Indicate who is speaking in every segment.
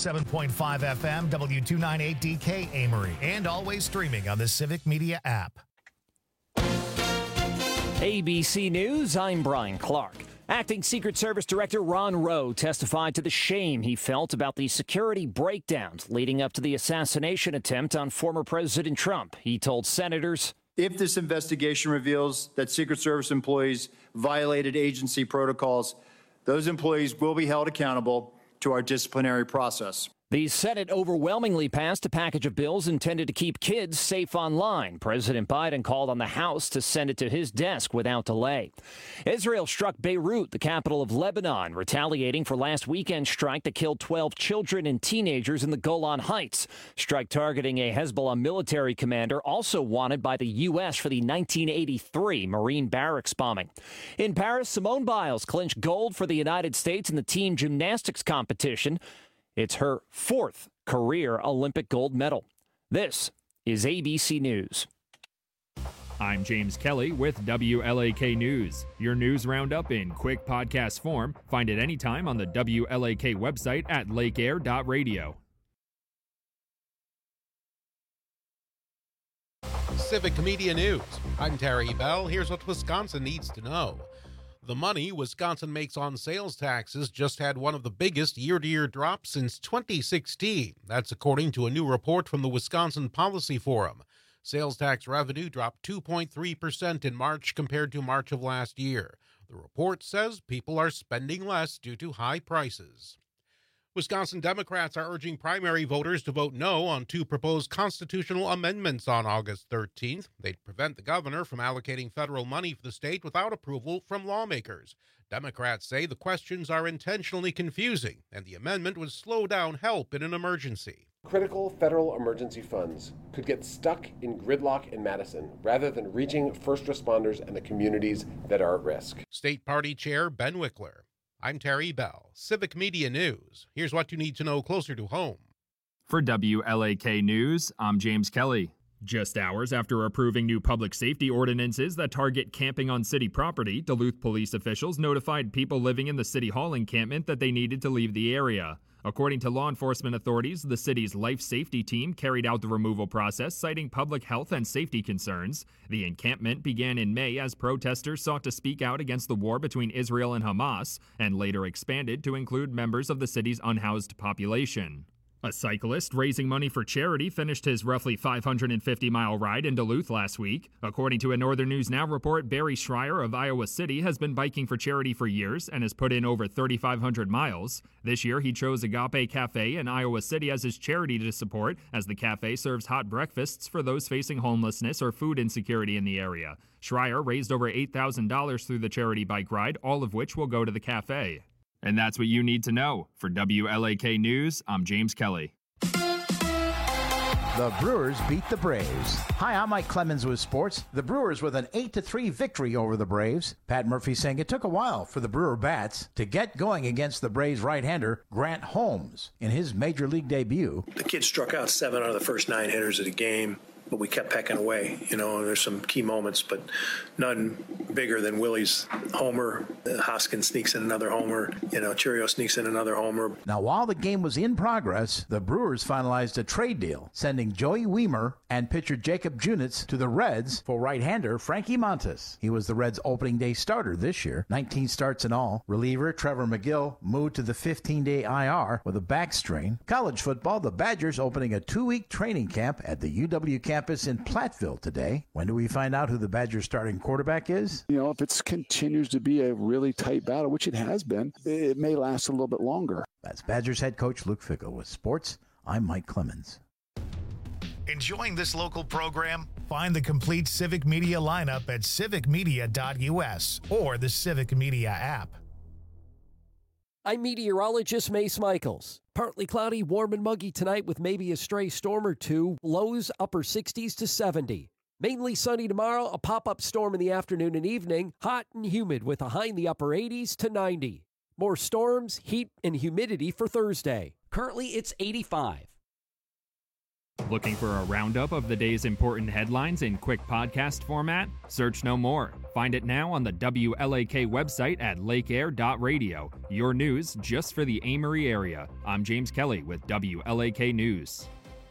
Speaker 1: 107.5 FM, W298DK Amory, and always streaming on the Civic Media app.
Speaker 2: ABC News, I'm Brian Clark. Acting Secret Service Director Ron Rowe testified to the shame he felt about the security breakdowns leading up to the assassination attempt on former President Trump. He told senators,
Speaker 3: if this investigation reveals that Secret Service employees violated agency protocols, those employees will be held accountable to our disciplinary process.
Speaker 2: The Senate overwhelmingly passed a package of bills intended to keep kids safe online. President Biden called on the House to send it to his desk without delay. Israel struck Beirut, the capital of Lebanon, retaliating for last weekend's strike that killed 12 children and teenagers in the Golan Heights. Strike targeting a Hezbollah military commander also wanted by the U.S. for the 1983 Marine barracks bombing. In Paris, Simone Biles clinched gold for the United States in the team gymnastics competition. It's her fourth career Olympic gold medal. This is ABC News.
Speaker 4: I'm James Kelly with WLAK News. Your news roundup in quick podcast form. Find it anytime on the WLAK website at lakeair.radio.
Speaker 5: Civic Media News. I'm Terry Bell. Here's what Wisconsin needs to know. The money Wisconsin makes on sales taxes just had one of the biggest year-to-year drops since 2016. That's according to a new report from the Wisconsin Policy Forum. Sales tax revenue dropped 2.3% in March compared to March of last year. The report says people are spending less due to high prices. Wisconsin Democrats are urging primary voters to vote no on two proposed constitutional amendments on August 13th. They'd prevent the governor from allocating federal money for the state without approval from lawmakers. Democrats say the questions are intentionally confusing, and the amendment would slow down help in an emergency.
Speaker 6: Critical federal emergency funds could get stuck in gridlock in Madison rather than reaching first responders and the communities that are at risk.
Speaker 5: State Party Chair Ben Wickler. I'm Terry Bell, Civic Media News. Here's what you need to know closer to home.
Speaker 4: For WLAK News, I'm James Kelly. Just hours after approving new public safety ordinances that target camping on city property, Duluth police officials notified people living in the City Hall encampment that they needed to leave the area. According to law enforcement authorities, the city's life safety team carried out the removal process, citing public health and safety concerns. The encampment began in May as protesters sought to speak out against the war between Israel and Hamas, and later expanded to include members of the city's unhoused population. A cyclist raising money for charity finished his roughly 550-mile ride in Duluth last week. According to a Northern News Now report, Barry Schreier of Iowa City has been biking for charity for years and has put in over 3,500 miles. This year, he chose Agape Cafe in Iowa City as his charity to support, as the cafe serves hot breakfasts for those facing homelessness or food insecurity in the area. Schreier raised over $8,000 through the charity bike ride, all of which will go to the cafe. And that's what you need to know. For WLAK News, I'm James Kelly.
Speaker 7: The Brewers beat the Braves. Hi, I'm Mike Clemens with sports. The Brewers with an 8-3 victory over the Braves. Pat Murphy saying it took a while for the Brewer bats to get going against the Braves right-hander Grant Holmes in his major league debut.
Speaker 8: The kid struck out 7 out of the first 9 hitters of the game, but we kept pecking away. You know, there's some key moments, but none bigger than Willie's homer. Hoskins sneaks in another homer. You know, Churio sneaks in another homer.
Speaker 7: Now, while the game was in progress, the Brewers finalized a trade deal, sending Joey Wiemer and pitcher Jacob Junitz to the Reds for right-hander Frankie Montas. He was the Reds' opening day starter this year, 19 starts in all. Reliever Trevor McGill moved to the 15-day IR with a back strain. College football, the Badgers opening a 2-week training camp at the UW campus in Platteville today. When do we find out who the Badgers' starting quarterback is?
Speaker 9: You know, if it continues to be a really tight battle, which it has been, it may last a little bit longer.
Speaker 7: That's Badgers head coach Luke Fickell with sports. I'm Mike Clemens.
Speaker 1: Enjoying this local program? Find the complete Civic Media lineup at civicmedia.us or the Civic Media app.
Speaker 10: I'm meteorologist Mace Michaels. Partly cloudy, warm and muggy tonight with maybe a stray storm or two. Lows upper 60s to 70. Mainly sunny tomorrow, a pop-up storm in the afternoon and evening. Hot and humid with a high in the upper 80s to 90. More storms, heat, and humidity for Thursday. Currently, it's 85.
Speaker 4: Looking for a roundup of the day's important headlines in quick podcast format? Search no more. Find it now on the WLAK website at lakeair.radio. Your news just for the Amory area. I'm James Kelly with WLAK News.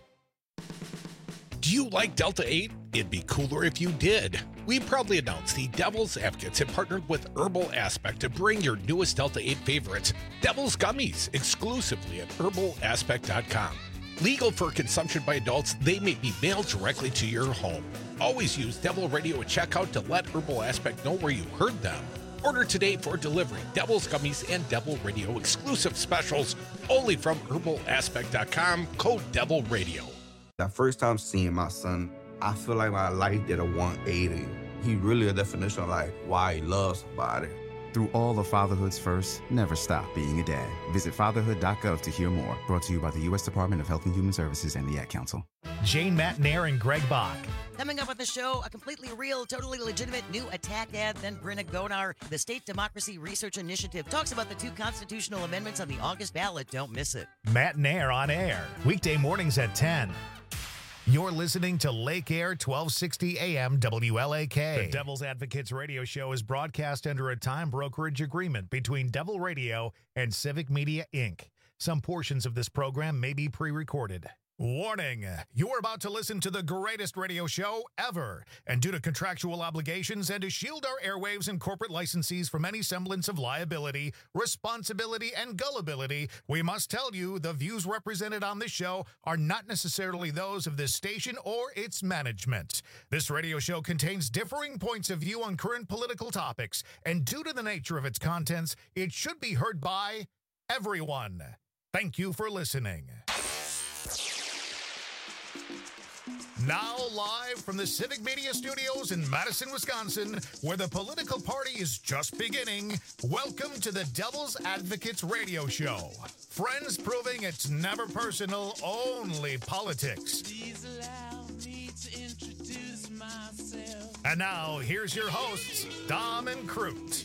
Speaker 5: Do you like Delta 8? It'd be cooler if you did. We proudly announce the Devil's Advocates have partnered with Herbal Aspect to bring your newest Delta 8 favorites, Devil's Gummies, exclusively at herbalaspect.com. Legal for consumption by adults, they may be mailed directly to your home. Always use Devil Radio at checkout to let Herbal Aspect know where you heard them. Order today for delivery. Devil's Gummies and Devil Radio exclusive specials only from herbalaspect.com, code Devil Radio.
Speaker 11: The first time seeing my son, I feel like my life did a 180. He really a definition of like why he loves somebody.
Speaker 12: Through all of fatherhood's first, never stop being a dad. Visit fatherhood.gov to hear more. Brought to you by the U.S. Department of Health and Human Services and the Ad Council.
Speaker 1: Jane Matnair and Greg Bach.
Speaker 13: Coming up on the show, a completely real, totally legitimate new attack ad. Then Brenna Gonar, the State Democracy Research Initiative, talks about the 2 constitutional amendments on the August ballot. Don't miss it.
Speaker 1: Matnair on air, weekday mornings at 10. You're listening to Lake Air 1260 AM WLAK. The Devil's Advocates radio show is broadcast under a time brokerage agreement between Devil Radio and Civic Media, Inc. Some portions of this program may be pre-recorded. Warning, you're about to listen to the greatest radio show ever. And due to contractual obligations and to shield our airwaves and corporate licensees from any semblance of liability, responsibility, and gullibility, we must tell you the views represented on this show are not necessarily those of this station or its management. This radio show contains differing points of view on current political topics, and due to the nature of its contents, it should be heard by everyone. Thank you for listening. Now live from the Civic Media Studios in Madison, Wisconsin, where the political party is just beginning, welcome to the Devil's Advocates radio show. Friends proving it's never personal, only politics. Please allow me to introduce myself. And now, here's your hosts, Dom and Crute.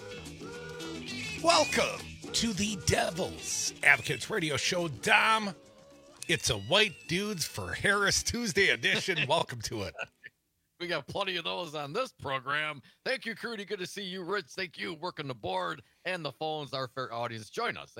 Speaker 5: Welcome to the Devil's Advocates radio show, Dom. It's a White Dudes for Harris Tuesday edition. Welcome to it.
Speaker 14: We got plenty of those on this program. Thank you, Crudy. Good to see you, Rich. Thank you. Working the board and the phones. Our fair audience. Join us,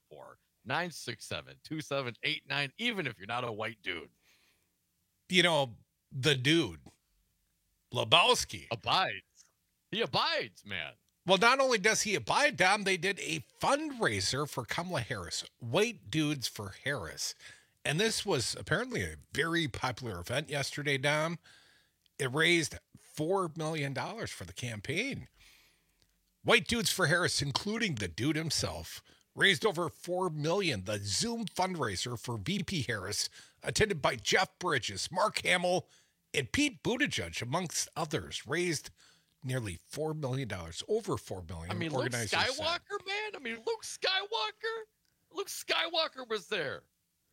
Speaker 14: 844-967-2789, even if you're not a white dude.
Speaker 5: You know, the dude, Lebowski.
Speaker 14: Abides. He abides, man.
Speaker 5: Well, not only does he abide, Dom, they did a fundraiser for Kamala Harris. White Dudes for Harris. And this was apparently a very popular event yesterday, Dom. It raised $4 million for the campaign. White Dudes for Harris, including the dude himself, raised over $4 million. The Zoom fundraiser for VP Harris, attended by Jeff Bridges, Mark Hamill, and Pete Buttigieg, amongst others, raised nearly $4 million, over $4 million.
Speaker 14: I mean, Luke Skywalker, man. I mean, Luke Skywalker was there.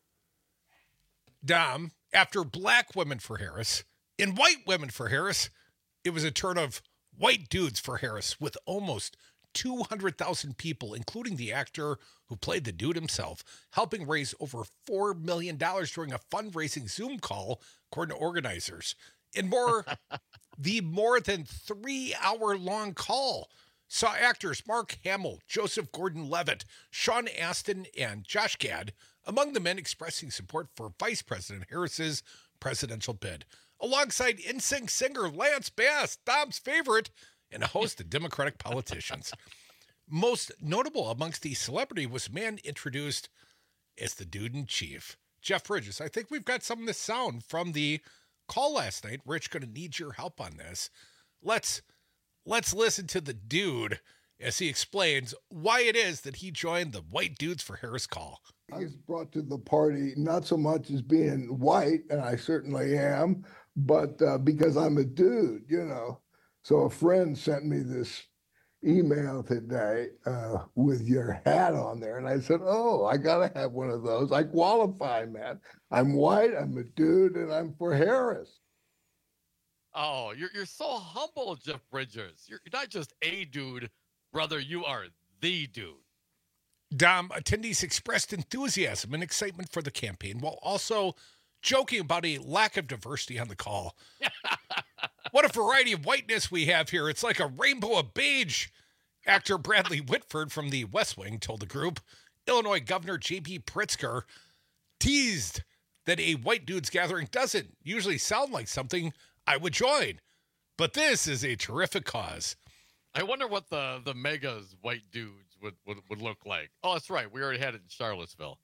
Speaker 5: Dom, after black women for Harris and white women for Harris, it was a turn of white dudes for Harris with almost 200,000 people, including the actor who played the dude himself, helping raise over $4 million during a fundraising Zoom call, according to organizers. And the more than 3-hour-long call saw actors Mark Hamill, Joseph Gordon-Levitt, Sean Astin, and Josh Gad among the men expressing support for Vice President Harris's presidential bid, alongside NSYNC singer Lance Bass, Dom's favorite, and a host of Democratic politicians. Most notable amongst the celebrity was a man introduced as the dude in chief, Jeff Bridges. I think we've got some of the sound from the call last night. Rich, going to need your help on this. Let's listen to the dude as he explains why it is that he joined the White Dudes for Harris call.
Speaker 15: I was brought to the party not so much as being white, and I certainly am, but because I'm a dude, you know. So a friend sent me this email today with your hat on there, and I said, oh, I got to have one of those. I qualify, man. I'm white, I'm a dude, and I'm for Harris.
Speaker 14: Oh, you're so humble, Jeff Bridges. You're not just a dude, brother. You are the dude.
Speaker 5: Dom, attendees expressed enthusiasm and excitement for the campaign while also
Speaker 16: joking about a lack of diversity on the call. What a variety of whiteness we have here. It's like a rainbow of beige. Actor Bradley Whitford from The West Wing told the group. Illinois Governor J.B. Pritzker teased that a white dudes gathering doesn't usually sound like something I would join. But this is a terrific cause.
Speaker 14: I wonder what the megas white dudes would look like. Oh, that's right. We already had it in Charlottesville.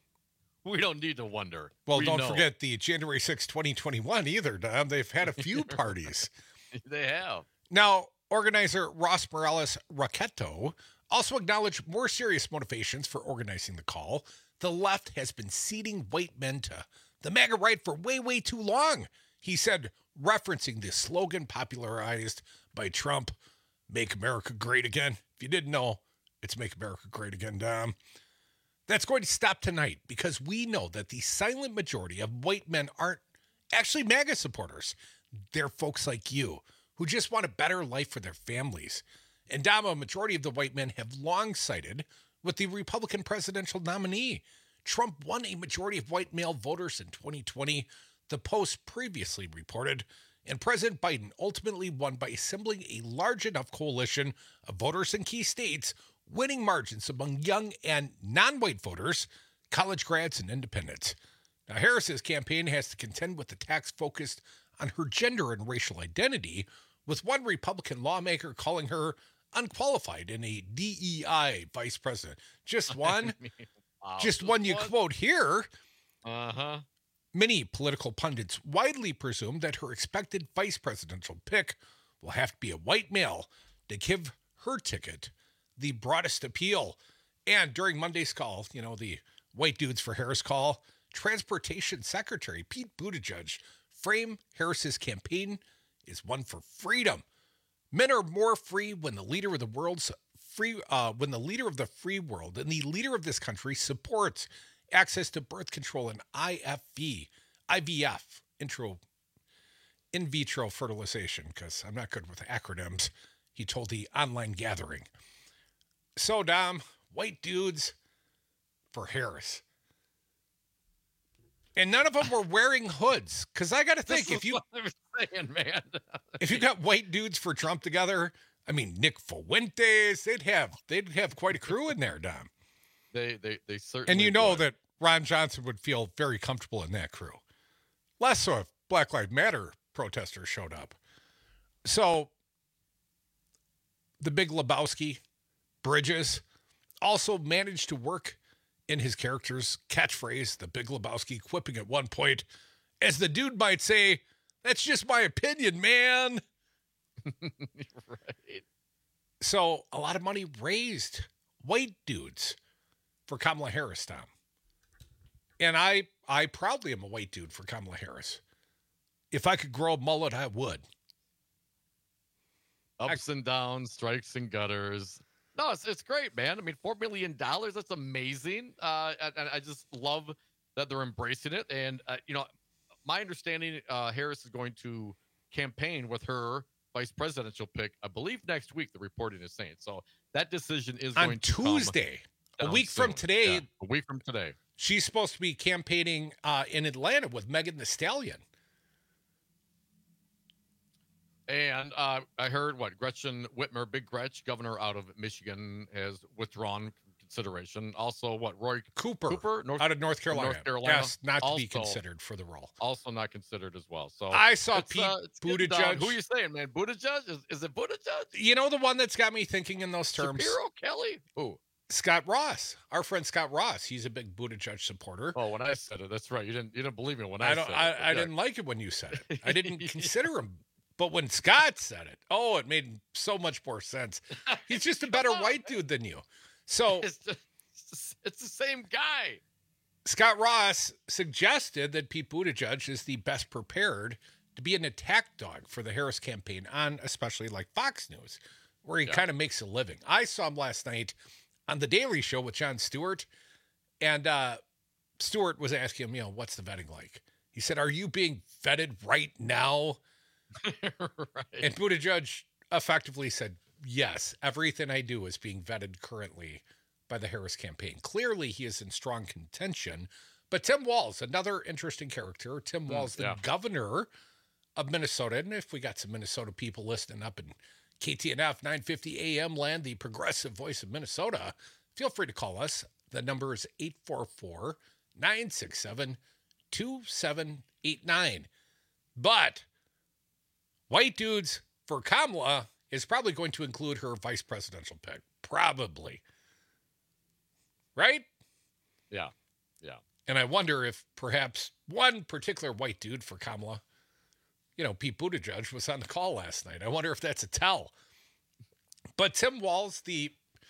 Speaker 14: We don't need to wonder.
Speaker 16: Well, don't forget the January 6, 2021 either, Dom. They've had a few parties.
Speaker 14: They have.
Speaker 16: Now, organizer Ross Morales Raqueto also acknowledged more serious motivations for organizing the call. The left has been ceding white men to the MAGA right for way, way too long, he said, referencing the slogan popularized by Trump, Make America Great Again. If you didn't know, it's Make America Great Again, Dom. That's going to stop tonight because we know that the silent majority of white men aren't actually MAGA supporters. They're folks like you who just want a better life for their families. And Dom, a majority of the white men have long sided with the Republican presidential nominee. Trump won a majority of white male voters in 2020, the Post previously reported, and President Biden ultimately won by assembling a large enough coalition of voters in key states, winning margins among young and non-white voters, college grads, and independents. Now, Harris's campaign has to contend with attacks focused on her gender and racial identity, with one Republican lawmaker calling her unqualified in a DEI vice president. Just one?
Speaker 14: Wow.
Speaker 16: Just one you quote here.
Speaker 14: Uh-huh.
Speaker 16: Many political pundits widely presume that her expected vice presidential pick will have to be a white male to give her ticket the broadest appeal. And during Monday's call, the White Dudes for Harris call, Transportation Secretary Pete Buttigieg framed Harris's campaign is one for freedom. Men are more free when the leader of the world's free, when the leader of the free world and the leader of this country supports access to birth control and IVF, in vitro fertilization, because I'm not good with acronyms, he told the online gathering. So, Dom, white dudes for Harris. And none of them were wearing hoods, because I got to think, if you got white dudes for Trump together, I mean, Nick Fuentes, they'd have quite a crew in there, Dom.
Speaker 14: They certainly.
Speaker 16: And you know
Speaker 14: would.
Speaker 16: that Ron Johnson would feel very comfortable in that crew. Less so if Black Lives Matter protesters showed up. So, the Big Lebowski, Bridges, also managed to work in his character's catchphrase, the Big Lebowski, quipping at one point, as the dude might say, "That's just my opinion, man."
Speaker 14: Right.
Speaker 16: So a lot of money raised, white dudes, for Kamala Harris, Tom. And I proudly am a white dude for Kamala Harris. If I could grow a mullet, I would.
Speaker 14: Ups and downs, strikes and gutters. No, it's great, man. I mean, $4 million, that's amazing. And I just love that they're embracing it. And, my understanding, Harris is going to campaign with her vice presidential pick, I believe next week, the reporting is saying. So that decision is
Speaker 16: on
Speaker 14: going to
Speaker 16: Tuesday,
Speaker 14: come
Speaker 16: a week from today.
Speaker 14: Yeah, a week from today.
Speaker 16: She's supposed to be campaigning in Atlanta with Megan Thee Stallion.
Speaker 14: And I heard Gretchen Whitmer, Big Gretch, governor out of Michigan, has withdrawn consideration. Also, Roy Cooper
Speaker 16: out of North Carolina. Yes, not to be
Speaker 14: also
Speaker 16: considered for the role.
Speaker 14: Also not considered as well. So
Speaker 16: I saw Pete Buttigieg.
Speaker 14: Who are you saying, man? Buttigieg? Is it Buttigieg?
Speaker 16: You know the one that's got me thinking in those terms?
Speaker 14: Shapiro, Kelly? Who?
Speaker 16: Scott Ross, our friend Scott Ross. He's a big Buttigieg supporter.
Speaker 14: Oh, when I said it, that's right. You didn't believe me when I said it.
Speaker 16: I didn't like it when you said it. I didn't consider him. But when Scott said it, it made so much more sense. He's just a better white dude than you. So
Speaker 14: it's the same guy.
Speaker 16: Scott Ross suggested that Pete Buttigieg is the best prepared to be an attack dog for the Harris campaign on especially like Fox News, where he kind of makes a living. I saw him last night on The Daily Show with Jon Stewart, and Stewart was asking him, what's the vetting like? He said, "Are you being vetted right now?"
Speaker 14: Right.
Speaker 16: And Buttigieg effectively said, "Yes, everything I do is being vetted currently by the Harris campaign." Clearly, he is in strong contention, But Tim Walz, another interesting character. Tim Walz, the governor of Minnesota. And if we got some Minnesota people listening up in KTNF 950 AM land, the progressive voice of Minnesota, feel free to call us. The number is 844-967-2789. But white dudes for Kamala is probably going to include her vice presidential pick. Probably. Right?
Speaker 14: Yeah.
Speaker 16: And I wonder if perhaps one particular white dude for Kamala, Pete Buttigieg, was on the call last night. I wonder if that's a tell. But Tim Walz did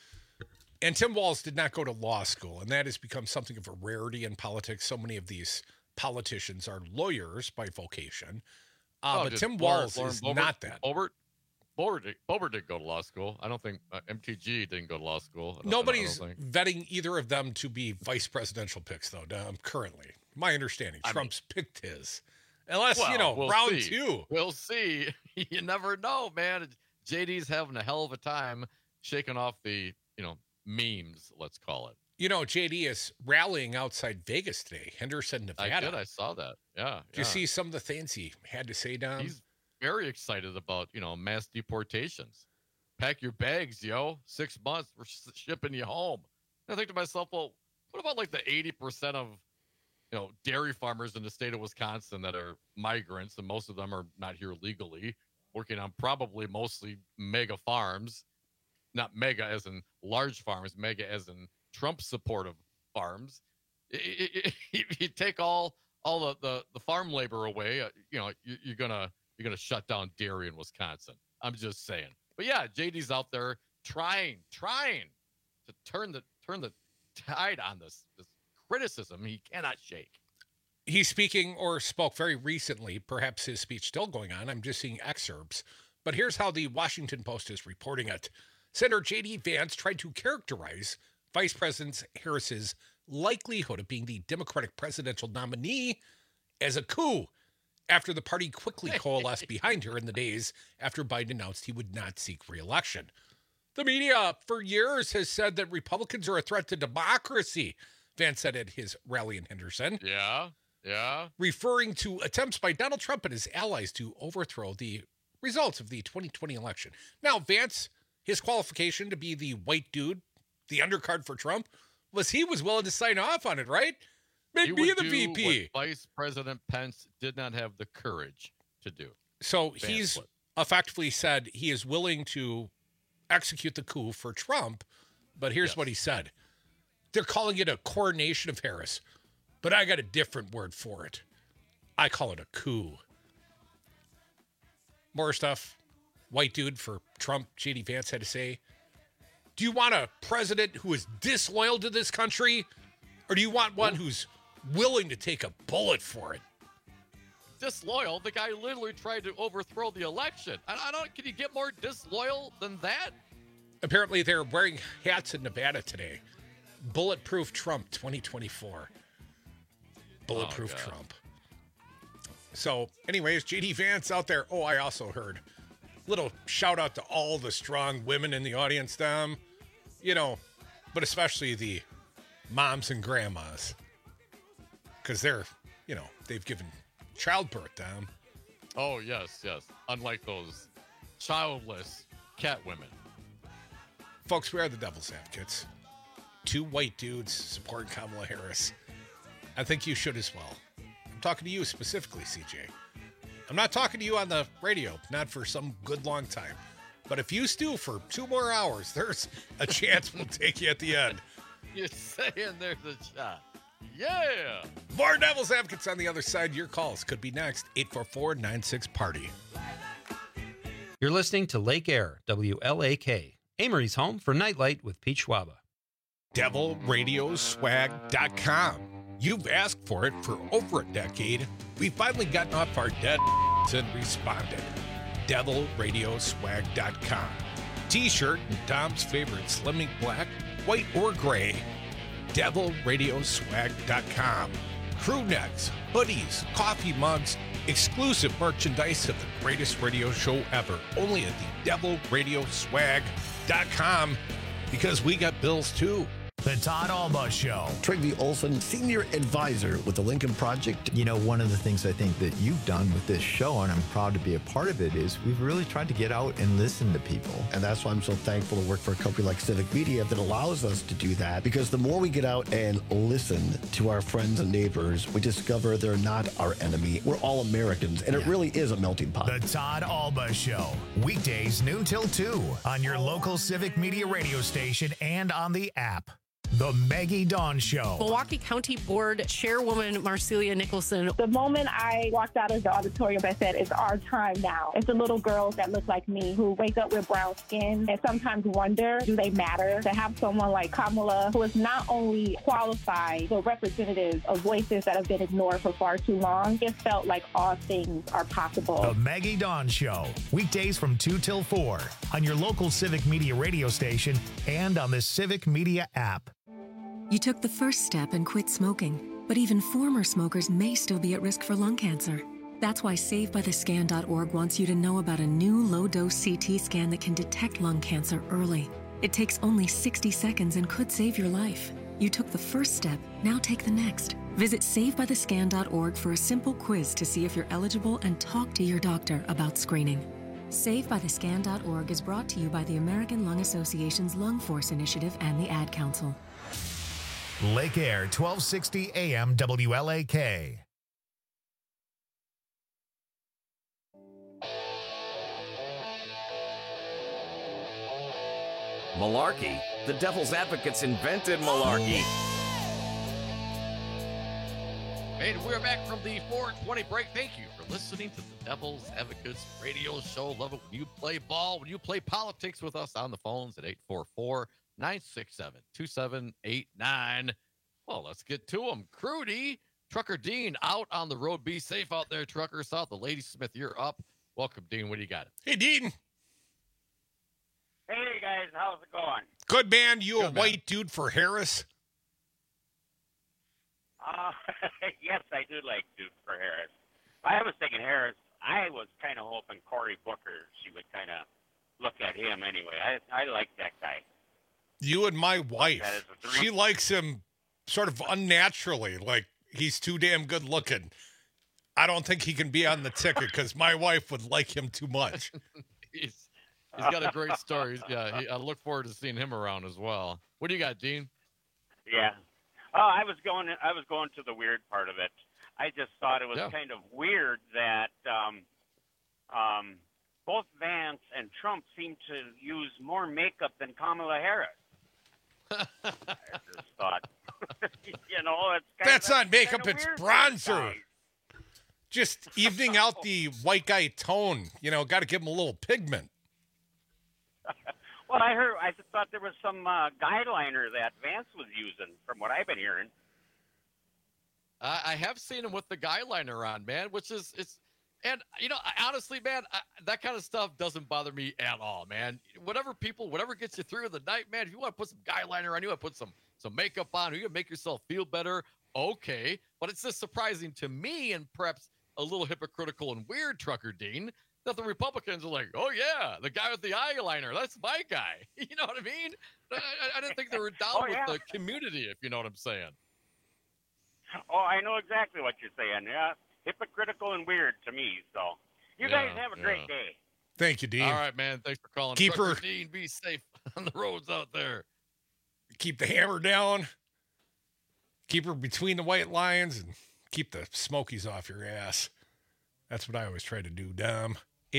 Speaker 16: not go to law school, and that has become something of a rarity in politics. So many of these politicians are lawyers by vocation. But Tim Walz is not that.
Speaker 14: Boebert didn't go to law school. I don't think MTG didn't go to law school.
Speaker 16: Nobody's vetting either of them to be vice presidential picks, though, currently. My understanding. Trump's picked his. Unless,
Speaker 14: we'll
Speaker 16: round
Speaker 14: see.
Speaker 16: 2.
Speaker 14: We'll see. You never know, man. JD's having a hell of a time shaking off the, memes, let's call it.
Speaker 16: JD is rallying outside Vegas today, Henderson, Nevada.
Speaker 14: I saw that. Yeah.
Speaker 16: Did you see some of the things he had to say, Dom?
Speaker 14: He's very excited about, mass deportations. Pack your bags, 6 months, we're shipping you home. And I think to myself, well, what about like the 80% of, dairy farmers in the state of Wisconsin that are migrants, and most of them are not here legally, working on probably mostly mega farms, not mega as in large farms, mega as in Trump supportive farms. You take all the farm labor away, you're gonna shut down dairy in Wisconsin. I'm just saying. But yeah, JD's out there trying to turn the tide on this criticism he cannot shake.
Speaker 16: He's speaking or spoke very recently, perhaps his speech still going on. I'm just seeing excerpts. But here's how the Washington Post is reporting it. Senator J.D. Vance tried to characterize Vice President Harris's likelihood of being the Democratic presidential nominee as a coup after the party quickly coalesced behind her in the days after Biden announced he would not seek re-election. The media for years has said that Republicans are a threat to democracy, Vance said at his rally in Henderson.
Speaker 14: Yeah.
Speaker 16: Referring to attempts by Donald Trump and his allies to overthrow the results of the 2020 election. Now, Vance, his qualification to be the white dude, the undercard for Trump, was he was willing to sign off on it, right? Make me the VP.
Speaker 14: What Vice President Pence did not have the courage to do.
Speaker 16: So he's effectively said he is willing to execute the coup for Trump, but here's what he said. They're calling it a coronation of Harris, but I got a different word for it. I call it a coup. More stuff. White dude for Trump, J.D. Vance had to say. Do you want a president who is disloyal to this country, or do you want one who's willing to take a bullet for it?
Speaker 14: Disloyal? The guy literally tried to overthrow the election. I don't. Can you get more disloyal than that?
Speaker 16: Apparently, they're wearing hats in Nevada today. Bulletproof Trump 2024. Bulletproof Trump. So, anyways, J.D. Vance out there. Oh, I also heard. Little shout out to all the strong women in the audience, Dom. But especially the moms and grandmas. Because they're, they've given childbirth, Dom.
Speaker 14: Oh, yes. Unlike those childless cat women.
Speaker 16: Folks, we are the devil's advocates. 2 white dudes supporting Kamala Harris. I think you should as well. I'm talking to you specifically, CJ. I'm not talking to you on the radio, not for some good long time. But if you stew for 2 more hours, there's a chance we'll take you at the end.
Speaker 14: You're saying there's a shot. Yeah.
Speaker 16: More devil's advocates on the other side. Your calls could be next. 844-96-PARTY.
Speaker 17: You're listening to Lake Air, WLAK, Amory's home for Nightlight with Pete Schwaba.
Speaker 16: DevilRadioswag.com. You've asked for it for over a decade. We've finally gotten off our dead and responded. DevilRadioswag.com. T-shirt in Dom's favorite Slim Ink black, white, or gray. DevilRadioswag.com. Crew necks, hoodies, coffee mugs, exclusive merchandise of the greatest radio show ever. Only at the DevilRadioswag.com, because we got bills too.
Speaker 1: The Todd Alba Show.
Speaker 18: Trygve Olson, Senior Advisor with the Lincoln Project.
Speaker 19: You know, one of the things I think that you've done with this show, and I'm proud to be a part of it, is we've really tried to get out and listen to people.
Speaker 18: And that's why I'm so thankful to work for a company like Civic Media that allows us to do that. Because the more we get out and listen to our friends and neighbors, we discover they're not our enemy. We're all Americans, and it really is a melting pot.
Speaker 1: The Todd Alba Show. Weekdays noon till 2 on your local Civic Media radio station and on the app. The Maggie Dawn Show.
Speaker 20: Milwaukee County Board Chairwoman Marcelia Nicholson.
Speaker 21: The moment I walked out of the auditorium, I said, it's our time now. It's the little girls that look like me who wake up with brown skin and sometimes wonder, do they matter? To have someone like Kamala, who is not only qualified, but representative of voices that have been ignored for far too long, it felt like all things are possible.
Speaker 1: The Maggie Dawn Show. Weekdays from 2 till 4 on your local Civic Media radio station and on the Civic Media app.
Speaker 22: You took the first step and quit smoking, but even former smokers may still be at risk for lung cancer. That's why SaveByTheScan.org wants you to know about a new low-dose CT scan that can detect lung cancer early. It takes only 60 seconds and could save your life. You took the first step, now take the next. Visit SaveByTheScan.org for a simple quiz to see if you're eligible and talk to your doctor about screening. SaveByTheScan.org is brought to you by the American Lung Association's Lung Force Initiative and the Ad Council.
Speaker 1: Lake Air, 1260 AM WLAK.
Speaker 23: Malarkey? The Devil's Advocates invented malarkey.
Speaker 14: And we're back from the 420 break. Thank you for listening to the Devil's Advocates radio show. Love it when you play ball, when you play politics with us on the phones at 844-967-2789. Well, let's get to them. Crudy, Trucker Dean out on the road. Be safe out there, trucker south of Ladysmith. You're up. Welcome, Dean. What do you got?
Speaker 16: Hey, Dean.
Speaker 24: Hey, guys. How's it going?
Speaker 16: Good, man. You a white dude for Harris?
Speaker 24: Yes, I do like dude for Harris. I was thinking Harris. I was kind of hoping Cory Booker, she would kind of look at him anyway. I like that guy.
Speaker 16: You and my wife. She likes him sort of unnaturally, like he's too damn good looking. I don't think he can be on the ticket because my wife would like him too much.
Speaker 14: He's got a great story. Yeah, I look forward to seeing him around as well. What do you got, Dean?
Speaker 24: Yeah. I was going to the weird part of it. I just thought it was kind of weird that both Vance and Trump seem to use more makeup than Kamala Harris. I just thought, it's
Speaker 16: that's not makeup, it's bronzer. Just evening out the white guy tone. Got to give him a little pigment.
Speaker 24: Well, I thought there was some guideliner that Vance was using, from what I've been hearing.
Speaker 14: I have seen him with the guideliner on, man, honestly, man, that kind of stuff doesn't bother me at all, man. Whatever gets you through the night, man, if you want to put some guideliner on, you want to put some makeup on, or you want to make yourself feel better, okay. But it's just surprising to me, and perhaps a little hypocritical and weird, Trucker Dean, that the Republicans are like, oh, yeah, the guy with the eyeliner, that's my guy. You know what I mean? I didn't think they were down with the community, if you know what I'm saying.
Speaker 24: Oh, I know exactly what you're saying. Yeah, hypocritical and weird to me. So you guys have a great day.
Speaker 16: Thank you, Dean.
Speaker 14: All right, man. Thanks for calling.
Speaker 16: Keep her,
Speaker 14: Dean, be safe on the roads out there.
Speaker 16: Keep the hammer down. Keep her between the white lines and keep the Smokies off your ass. That's what I always try to do, Dom.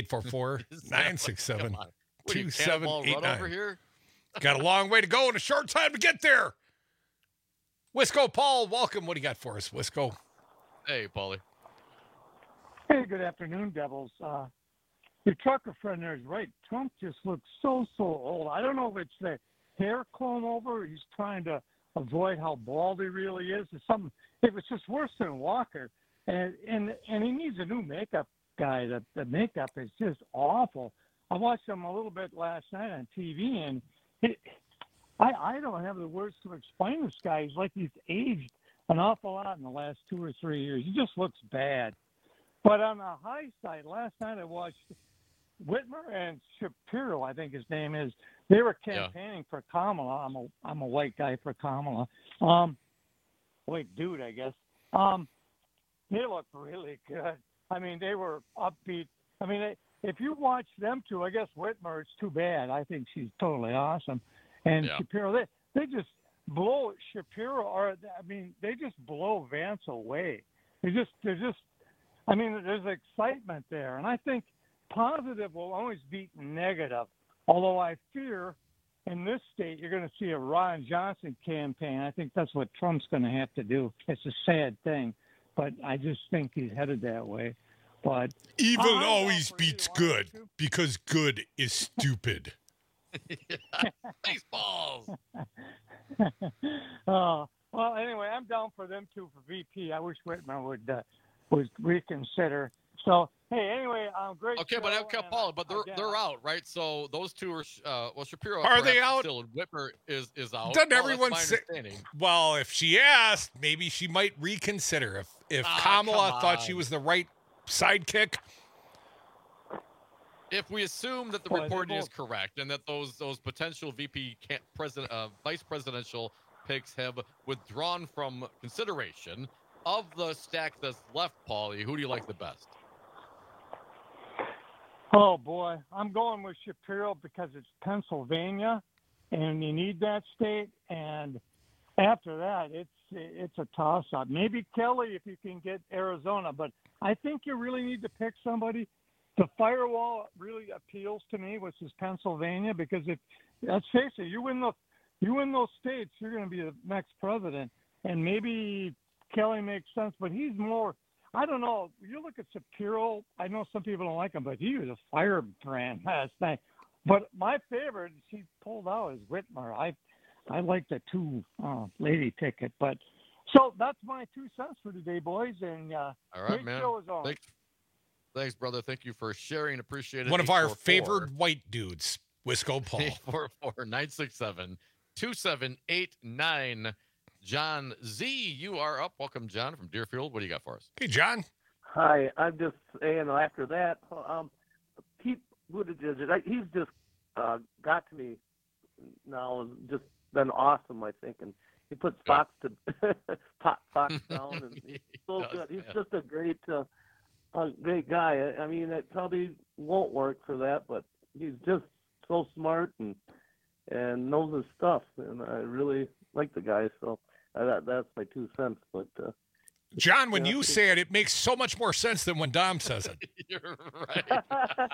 Speaker 16: 844-967-2789. Got a long way to go and a short time to get there. Wisco Paul, welcome. What do you got for us, Wisco?
Speaker 14: Hey, Paulie.
Speaker 25: Hey, good afternoon, Devils. Your trucker friend there is right. Trump just looks so old. I don't know if it's the hair clone over or he's trying to avoid how bald he really is. It's something. It was just worse than Walker. And he needs a new makeup guy. The makeup is just awful. I watched him a little bit last night on TV, and I don't have the words to explain this guy. He's like he's aged an awful lot in the last 2 or 3 years. He just looks bad. But on the high side, last night I watched Whitmer and Shapiro, I think his name is, they were campaigning for Kamala. I'm a white guy for Kamala. White dude, I guess. They look really good. I mean, they were upbeat. I mean, if you watch them two, I guess Whitmer, it's too bad. I think she's totally awesome. And Shapiro, they just blow Shapiro, they just blow Vance away. They're just, I mean, there's excitement there. And I think positive will always beat negative. Although I fear in this state you're going to see a Ron Johnson campaign. I think that's what Trump's going to have to do. It's a sad thing, but I just think he's headed that way. But
Speaker 16: evil always beats good because good is stupid.
Speaker 14: Baseballs.
Speaker 25: Well, anyway, I'm down for them two for VP. I wish Whitmer would reconsider. So, hey, anyway, great.
Speaker 14: Okay, but Paula, but they're out, right? So those two are Shapiro.
Speaker 16: Are they out?
Speaker 14: Still, and Whitmer is out.
Speaker 16: Doesn't everyone say? Well, if she asked, maybe she might reconsider. If Kamala thought she was the right sidekick.
Speaker 14: If we assume that the reporting is correct and that those potential vice presidential picks have withdrawn from consideration, of the stack that's left, Paulie, who do you like the best?
Speaker 25: Oh, boy. I'm going with Shapiro because it's Pennsylvania, and you need that state. And after that, it's a toss-up. Maybe Kelly if you can get Arizona. But I think you really need to pick somebody. The firewall really appeals to me, which is Pennsylvania, because let's face it, you win those states, you're going to be the next president. And maybe Kelly makes sense, but he's more, I don't know. You look at Shapiro, I know some people don't like him, but he was a firebrand last night. But my favorite, she pulled out, is Whitmer. I like the two lady ticket. But so that's my 2 cents for today, boys. And
Speaker 14: all right, man.
Speaker 25: Show is on.
Speaker 14: Thanks, brother. Thank you for sharing. Appreciate it.
Speaker 16: One of our favored white dudes, Wisco Paul.
Speaker 14: 844-967-2789. John Z, you are up. Welcome, John, from Deerfield. What do you got for us?
Speaker 16: Hey, John.
Speaker 2: Hi. I'm just saying after that, Pete Buttigieg, he's just got to me now. Just been awesome, I think. And he puts Fox down, and he's so good. He's just a great guy. I mean, it probably won't work for that, but he's just so smart and knows his stuff, and I really like the guy. So that's my 2 cents. But
Speaker 16: John, when you say it, it makes so much more sense than when Dom says it.
Speaker 14: You're right.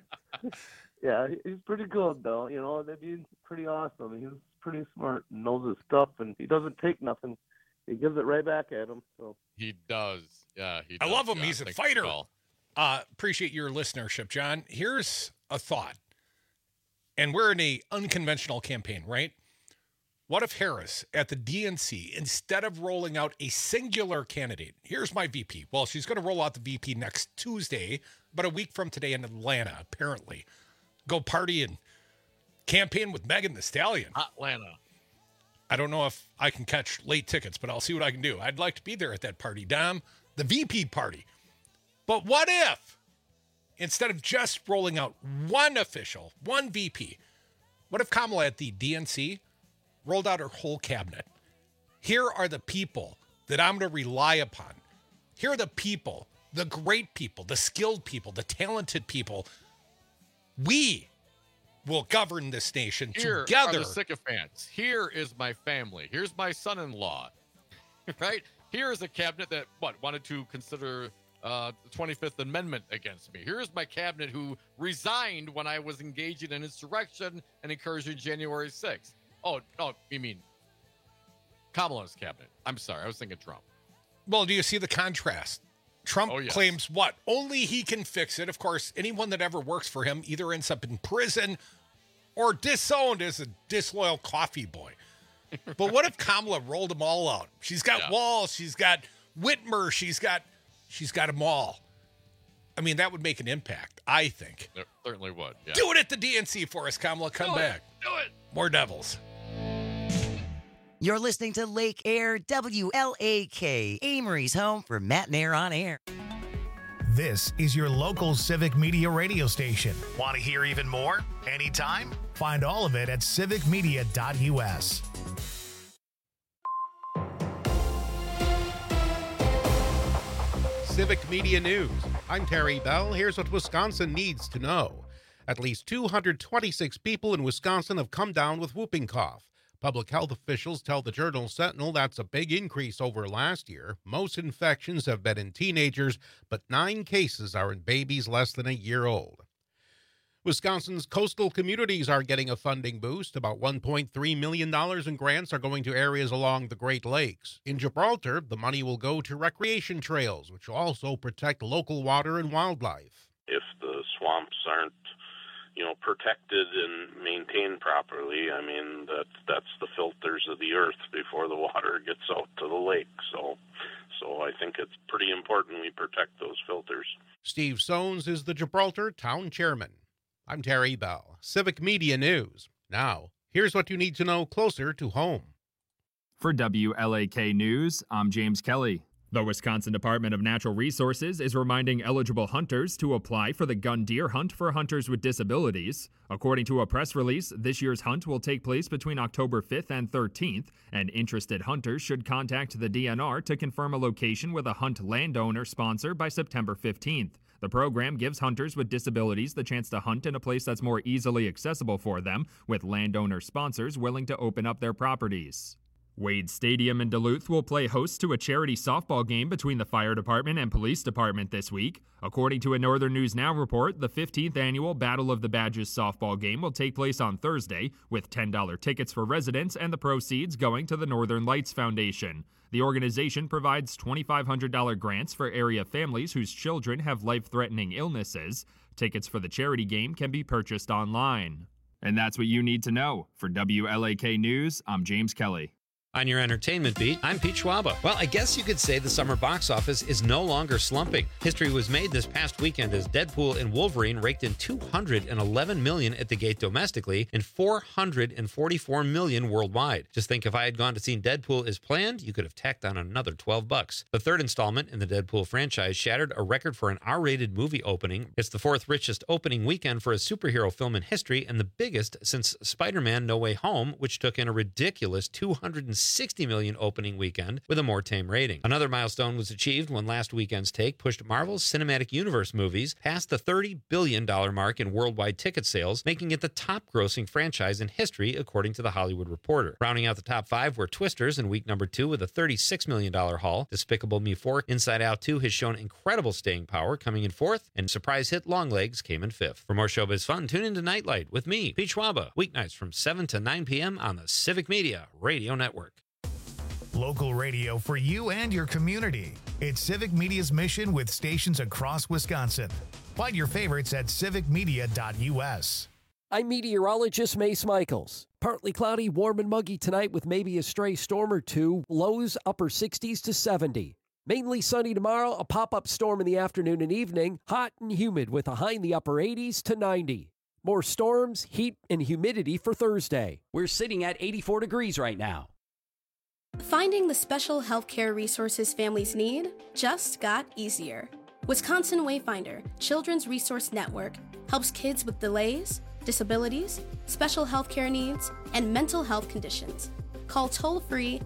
Speaker 2: Yeah, he's pretty good, though. You know, he's pretty awesome. He's pretty smart and knows his stuff, and he doesn't take nothing. He gives it right back at him. So
Speaker 14: he does. Yeah, he
Speaker 16: I
Speaker 14: does,
Speaker 16: love him.
Speaker 14: John.
Speaker 16: He's a
Speaker 14: Thanks
Speaker 16: fighter.
Speaker 14: for the call.
Speaker 16: Appreciate your listenership, John. Here's a thought. And we're in a unconventional campaign, right? What if Harris at the DNC, instead of rolling out a singular candidate, here's my VP. Well, she's going to roll out the VP next Tuesday, but a week from today in Atlanta, apparently. Go party and campaign with Megan Thee Stallion.
Speaker 14: Atlanta.
Speaker 16: I don't know if I can catch late tickets, but I'll see what I can do. I'd like to be there at that party, Dom, the VP party. But what if, instead of just rolling out one official, one VP, what if Kamala at the DNC rolled out her whole cabinet? Here are the people that I'm going to rely upon. Here are the people, the great people, the skilled people, the talented people. We will govern this nation
Speaker 14: Here
Speaker 16: together.
Speaker 14: Are the sycophants. Here is my family. Here's my son-in-law. Right? Here is a cabinet that, wanted to consider the 25th Amendment against me. Here's my cabinet who resigned when I was engaging in insurrection and encouraging January 6th. Oh, no, you mean Kamala's cabinet. I'm sorry, I was thinking Trump.
Speaker 16: Well, do you see the contrast? Trump claims what? Only he can fix it. Of course, anyone that ever works for him either ends up in prison or disowned as a disloyal coffee boy. But what if Kamala rolled them all out? She's got Walz, she's got Whitmer, she's got them all. I mean, that would make an impact, I think.
Speaker 14: It certainly would. Yeah.
Speaker 16: Do it at the DNC for us, Kamala. Come back.
Speaker 14: Do it.
Speaker 16: More Devils.
Speaker 13: You're listening to Lake Air WLAK, Amory's home for Matt and Air on Air.
Speaker 1: This is your local Civic Media radio station. Want to hear even more? Anytime? Find all of it at civicmedia.us.
Speaker 5: Civic Media News. I'm Terry Bell. Here's what Wisconsin needs to know. At least 226 people in Wisconsin have come down with whooping cough. Public health officials tell the Journal-Sentinel that's a big increase over last year. Most infections have been in teenagers, but 9 cases are in babies less than a year old. Wisconsin's coastal communities are getting a funding boost. About $1.3 million in grants are going to areas along the Great Lakes. In Gibraltar, the money will go to recreation trails, which will also protect local water and wildlife.
Speaker 3: If the swamps aren't protected and maintained properly, I mean, that's the filters of the earth before the water gets out to the lake. So I think it's pretty important we protect those filters.
Speaker 5: Steve Sones is the Gibraltar town chairman. I'm Terry Bell, Civic Media News. Now, here's what you need to know closer to home.
Speaker 4: For WLAK News, I'm James Kelly. The Wisconsin Department of Natural Resources is reminding eligible hunters to apply for the gun deer hunt for hunters with disabilities. According to a press release, this year's hunt will take place between October 5th and 13th, and interested hunters should contact the DNR to confirm a location with a hunt landowner sponsor by September 15th. The program gives hunters with disabilities the chance to hunt in a place that's more easily accessible for them, with landowner sponsors willing to open up their properties. Wade Stadium in Duluth will play host to a charity softball game between the fire department and police department this week. According to a Northern News Now report, the 15th annual Battle of the Badges softball game will take place on Thursday, with $10 tickets for residents and the proceeds going to the Northern Lights Foundation. The organization provides $2,500 grants for area families whose children have life-threatening illnesses. Tickets for the charity game can be purchased online. And that's what you need to know. For WLAK News, I'm James Kelly.
Speaker 17: On your entertainment beat, I'm Pete Schwaba. Well, I guess you could say the summer box office is no longer slumping. History was made this past weekend as Deadpool and Wolverine raked in $211 million at the gate domestically and $444 million worldwide. Just think if I had gone to see Deadpool as planned, you could have tacked on another $12. The third installment in the Deadpool franchise shattered a record for an R-rated movie opening. It's the 4th richest opening weekend for a superhero film in history and the biggest since Spider-Man No Way Home, which took in a ridiculous $260 million opening weekend with a more tame rating. Another milestone was achieved when last weekend's take pushed Marvel's Cinematic Universe movies past the $30 billion mark in worldwide ticket sales, making it the top-grossing franchise in history, according to The Hollywood Reporter. Rounding out the top 5 were Twisters in week number 2 with a $36 million haul. Despicable Me 4, Inside Out 2 has shown incredible staying power, coming in 4th, and surprise hit Longlegs came in 5th. For more showbiz fun, tune into Nightlight with me, Pete Schwaba, weeknights from 7 to 9 p.m. on the Civic Media Radio Network.
Speaker 1: Local radio for you and your community. It's Civic Media's mission with stations across Wisconsin. Find your favorites at civicmedia.us.
Speaker 10: I'm meteorologist Mace Michaels. Partly cloudy, warm and muggy tonight with maybe a stray storm or two. Lows upper 60s to 70. Mainly sunny tomorrow, a pop-up storm in the afternoon and evening. Hot and humid with a high in the upper 80s to 90. More storms, heat, and humidity for Thursday.
Speaker 6: We're sitting at 84 degrees right now.
Speaker 7: Finding the special healthcare resources families need just got easier. Wisconsin Wayfinder Children's Resource Network helps kids with delays, disabilities, special healthcare needs, and mental health conditions. Call toll-free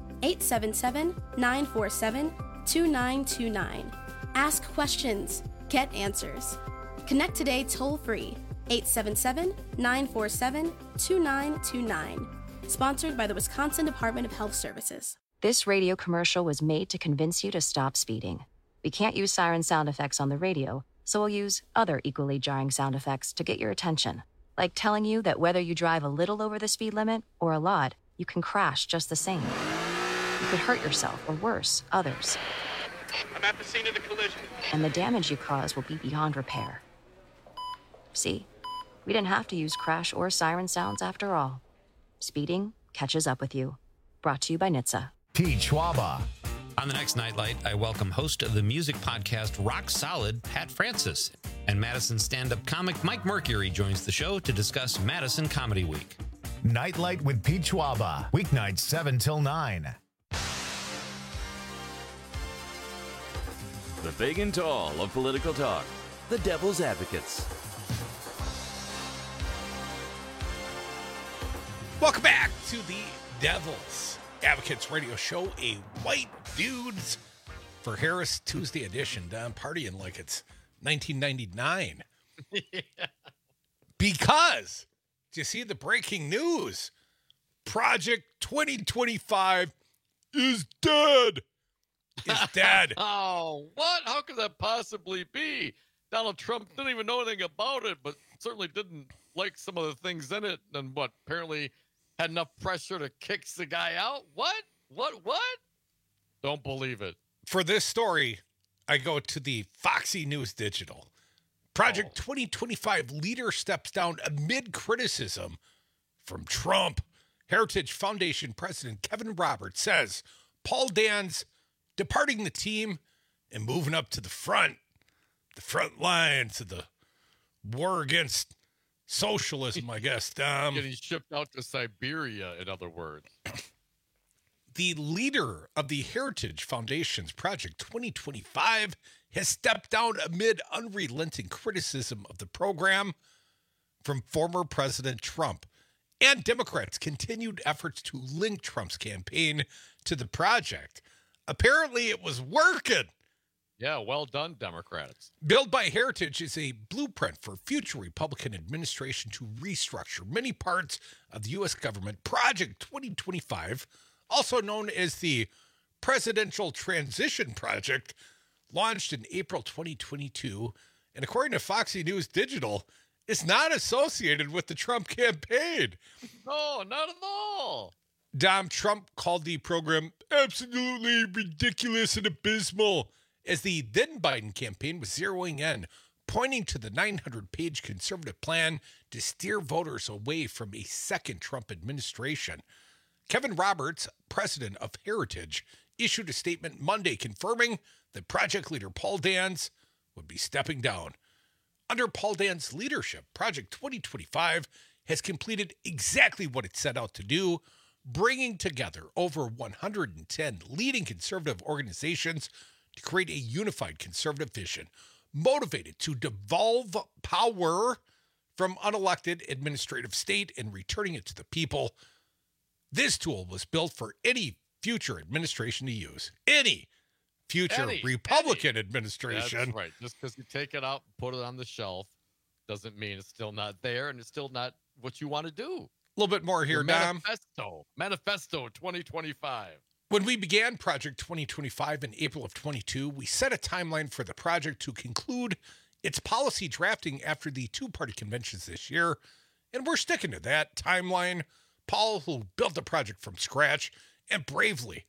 Speaker 7: 877-947-2929. Ask questions. Get answers. Connect today toll-free 877-947-2929. Sponsored by the Wisconsin Department of Health Services.
Speaker 8: This radio commercial was made to convince you to stop speeding. We can't use siren sound effects on the radio, so we'll use other equally jarring sound effects to get your attention. Like telling you that whether you drive a little over the speed limit or a lot, you can crash just the same. You could hurt yourself or worse, others.
Speaker 9: I'm at the scene of the collision.
Speaker 8: And the damage you cause will be beyond repair. See? We didn't have to use crash or siren sounds after all. Speeding catches up with you. Brought to you by NHTSA.
Speaker 1: Pete Schwaba.
Speaker 17: On the next Nightlight, I welcome host of the music podcast Rock Solid, Pat Francis. And Madison stand-up comic Mike Mercury joins the show to discuss Madison Comedy Week.
Speaker 1: Nightlight with Pete Schwaba. Weeknights 7 till 9.
Speaker 23: The big and tall of political talk. The Devil's Advocates.
Speaker 16: Welcome back to the Devil's Advocates radio show, a White Dudes for Harris Tuesday edition. I'm partying like it's 1999.
Speaker 14: Yeah.
Speaker 16: Because, do you see the breaking news? Project 2025 is dead. Is dead.
Speaker 14: Oh, what? How could that possibly be? Donald Trump didn't even know anything about it, but certainly didn't like some of the things in it, and apparently had enough pressure to kick the guy out? What? Don't believe it.
Speaker 16: For this story, I go to the Foxy News Digital. Project 2025 leader steps down amid criticism from Trump. Heritage Foundation President Kevin Roberts says Paul Dans departing the team and moving up to the front lines of the war against socialism, I guess.
Speaker 14: Getting shipped out to Siberia, in other words.
Speaker 16: The leader of the Heritage Foundation's Project 2025 has stepped down amid unrelenting criticism of the program from former President Trump and Democrats' continued efforts to link Trump's campaign to the project. Apparently, it was working.
Speaker 14: Yeah, well done, Democrats.
Speaker 16: Built by Heritage is a blueprint for future Republican administration to restructure many parts of the U.S. government. Project 2025, also known as the Presidential Transition Project, launched in April 2022, and according to Foxy News Digital, is not associated with the Trump campaign.
Speaker 14: No, not at all.
Speaker 16: Dom, Trump called the program absolutely ridiculous and abysmal as the then Biden campaign was zeroing in, pointing to the 900-page conservative plan to steer voters away from a second Trump administration. Kevin Roberts, president of Heritage, issued a statement Monday confirming that project leader Paul Dans would be stepping down. Under Paul Dans' leadership, Project 2025 has completed exactly what it set out to do, bringing together over 110 leading conservative organizations to create a unified conservative vision, motivated to devolve power from unelected administrative state and returning it to the people. This tool was built for any future administration to use. Any future Republican administration.
Speaker 14: That's right. Just because you take it out and put it on the shelf doesn't mean it's still not there and it's still not what you want to do.
Speaker 16: A little bit more here, Dom.
Speaker 14: Manifesto 2025.
Speaker 16: When we began Project 2025 in April of 22, we set a timeline for the project to conclude its policy drafting after the two-party conventions this year, and we're sticking to that timeline. Paul, who built the project from scratch and bravely,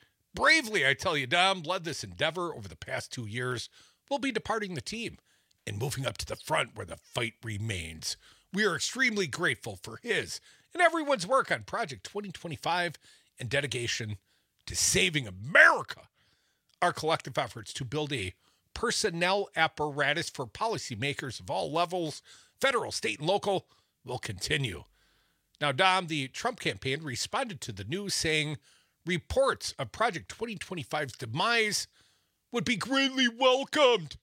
Speaker 16: I tell you, Dom, led this endeavor over the past 2 years, will be departing the team and moving up to the front where the fight remains. We are extremely grateful for his and everyone's work on Project 2025 and dedication to saving America. Our collective efforts to build a personnel apparatus for policymakers of all levels, federal, state, and local, will continue. Now, Dom, the Trump campaign responded to the news saying reports of Project 2025's demise would be greatly welcomed.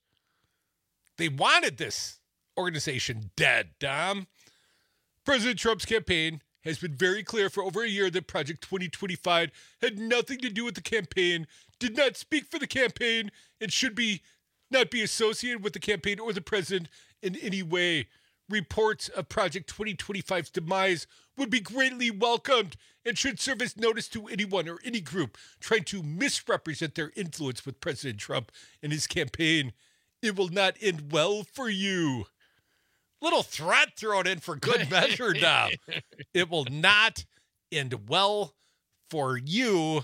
Speaker 16: They wanted this organization dead, Dom. President Trump's campaign has been very clear for over a year that Project 2025 had nothing to do with the campaign, did not speak for the campaign, and should not be associated with the campaign or the president in any way. Reports of Project 2025's demise would be greatly welcomed and should serve as notice to anyone or any group trying to misrepresent their influence with President Trump and his campaign. It will not end well for you. Little threat thrown in for good measure, Dom. It will not end well for you.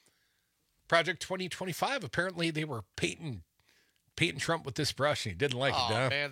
Speaker 16: Project 2025, apparently they were painting Trump with this brush and he didn't like it, Dom.
Speaker 14: Oh, man,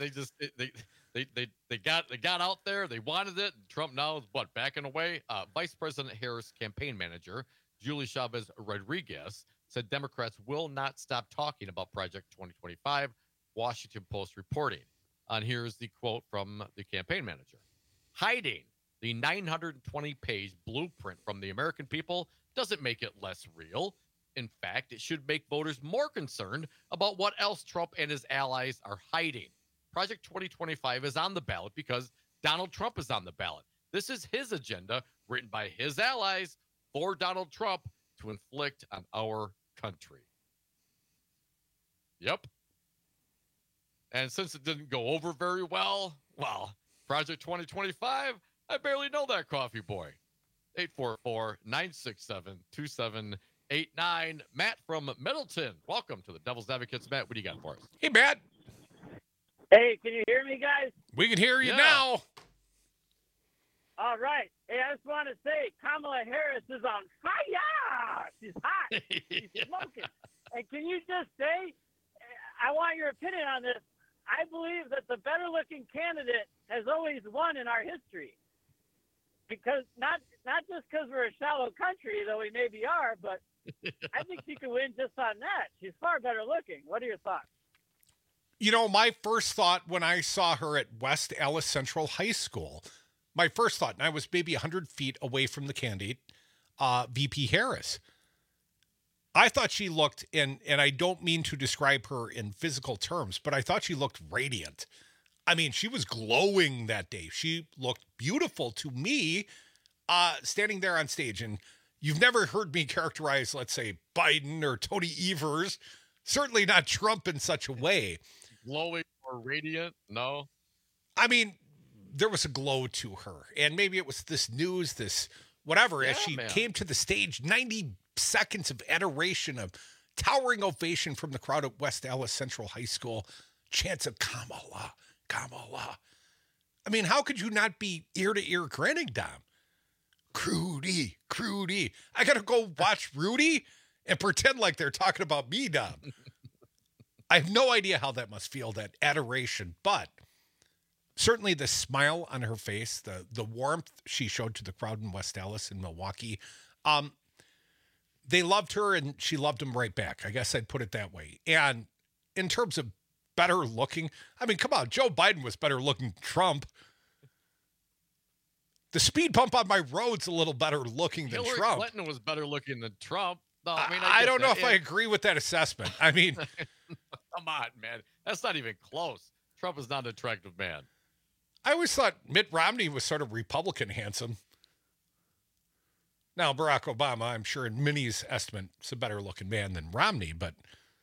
Speaker 14: they got out there, they wanted it. Trump now is backing away. Vice President Harris' campaign manager, Julie Chavez Rodriguez, said Democrats will not stop talking about Project 2025, Washington Post reporting. And here's the quote from the campaign manager. Hiding the 920-page blueprint from the American people doesn't make it less real. In fact, it should make voters more concerned about what else Trump and his allies are hiding. Project 2025 is on the ballot because Donald Trump is on the ballot. This is his agenda, written by his allies for Donald Trump to inflict on our country. Yep. And since it didn't go over very well, Project 2025, I barely know that coffee boy. 844-967-2789. Matt from Middleton. Welcome to the Devil's Advocates. Matt, what do you got for us?
Speaker 16: Hey, Matt.
Speaker 11: Hey, can you hear me, guys?
Speaker 16: We can hear you now.
Speaker 11: All right. Hey, I just want to say Kamala Harris is on fire. She's hot. She's smoking. And can you just say, I want your opinion on this. I believe that the better-looking candidate has always won in our history. Because not just because we're a shallow country, though we maybe are, but I think she could win just on that. She's far better looking. What are your thoughts?
Speaker 16: You know, my first thought when I saw her at West Allis Central High School, my first thought, and I was maybe 100 feet away from the candidate, VP Harris. I thought she looked, and I don't mean to describe her in physical terms, but I thought she looked radiant. I mean, she was glowing that day. She looked beautiful to me standing there on stage. And you've never heard me characterize, let's say, Biden or Tony Evers, certainly not Trump in such a way.
Speaker 14: Glowing or radiant? No.
Speaker 16: I mean, there was a glow to her. And maybe it was this news, this whatever, as she came to the stage, 90 seconds of adoration, of towering ovation from the crowd at West Allis Central High School, chants of Kamala. Kamala. I mean, how could you not be ear to ear grinning, Dom? Crudy. I got to go watch Rudy and pretend like they're talking about me, Dom. I have no idea how that must feel, that adoration, but certainly the smile on her face, the warmth she showed to the crowd in West Allis in Milwaukee, they loved her and she loved them right back. I guess I'd put it that way. And in terms of better looking, I mean, come on, Joe Biden was better looking than Trump. The speed bump on my road's a little better looking than
Speaker 14: Hillary
Speaker 16: Trump.
Speaker 14: Clinton was better looking than Trump. No,
Speaker 16: I don't know if I agree with that assessment. I mean,
Speaker 14: come on, man. That's not even close. Trump is not an attractive man.
Speaker 16: I always thought Mitt Romney was sort of Republican handsome. Now, Barack Obama, I'm sure in Minnie's estimate, is a better looking man than Romney, but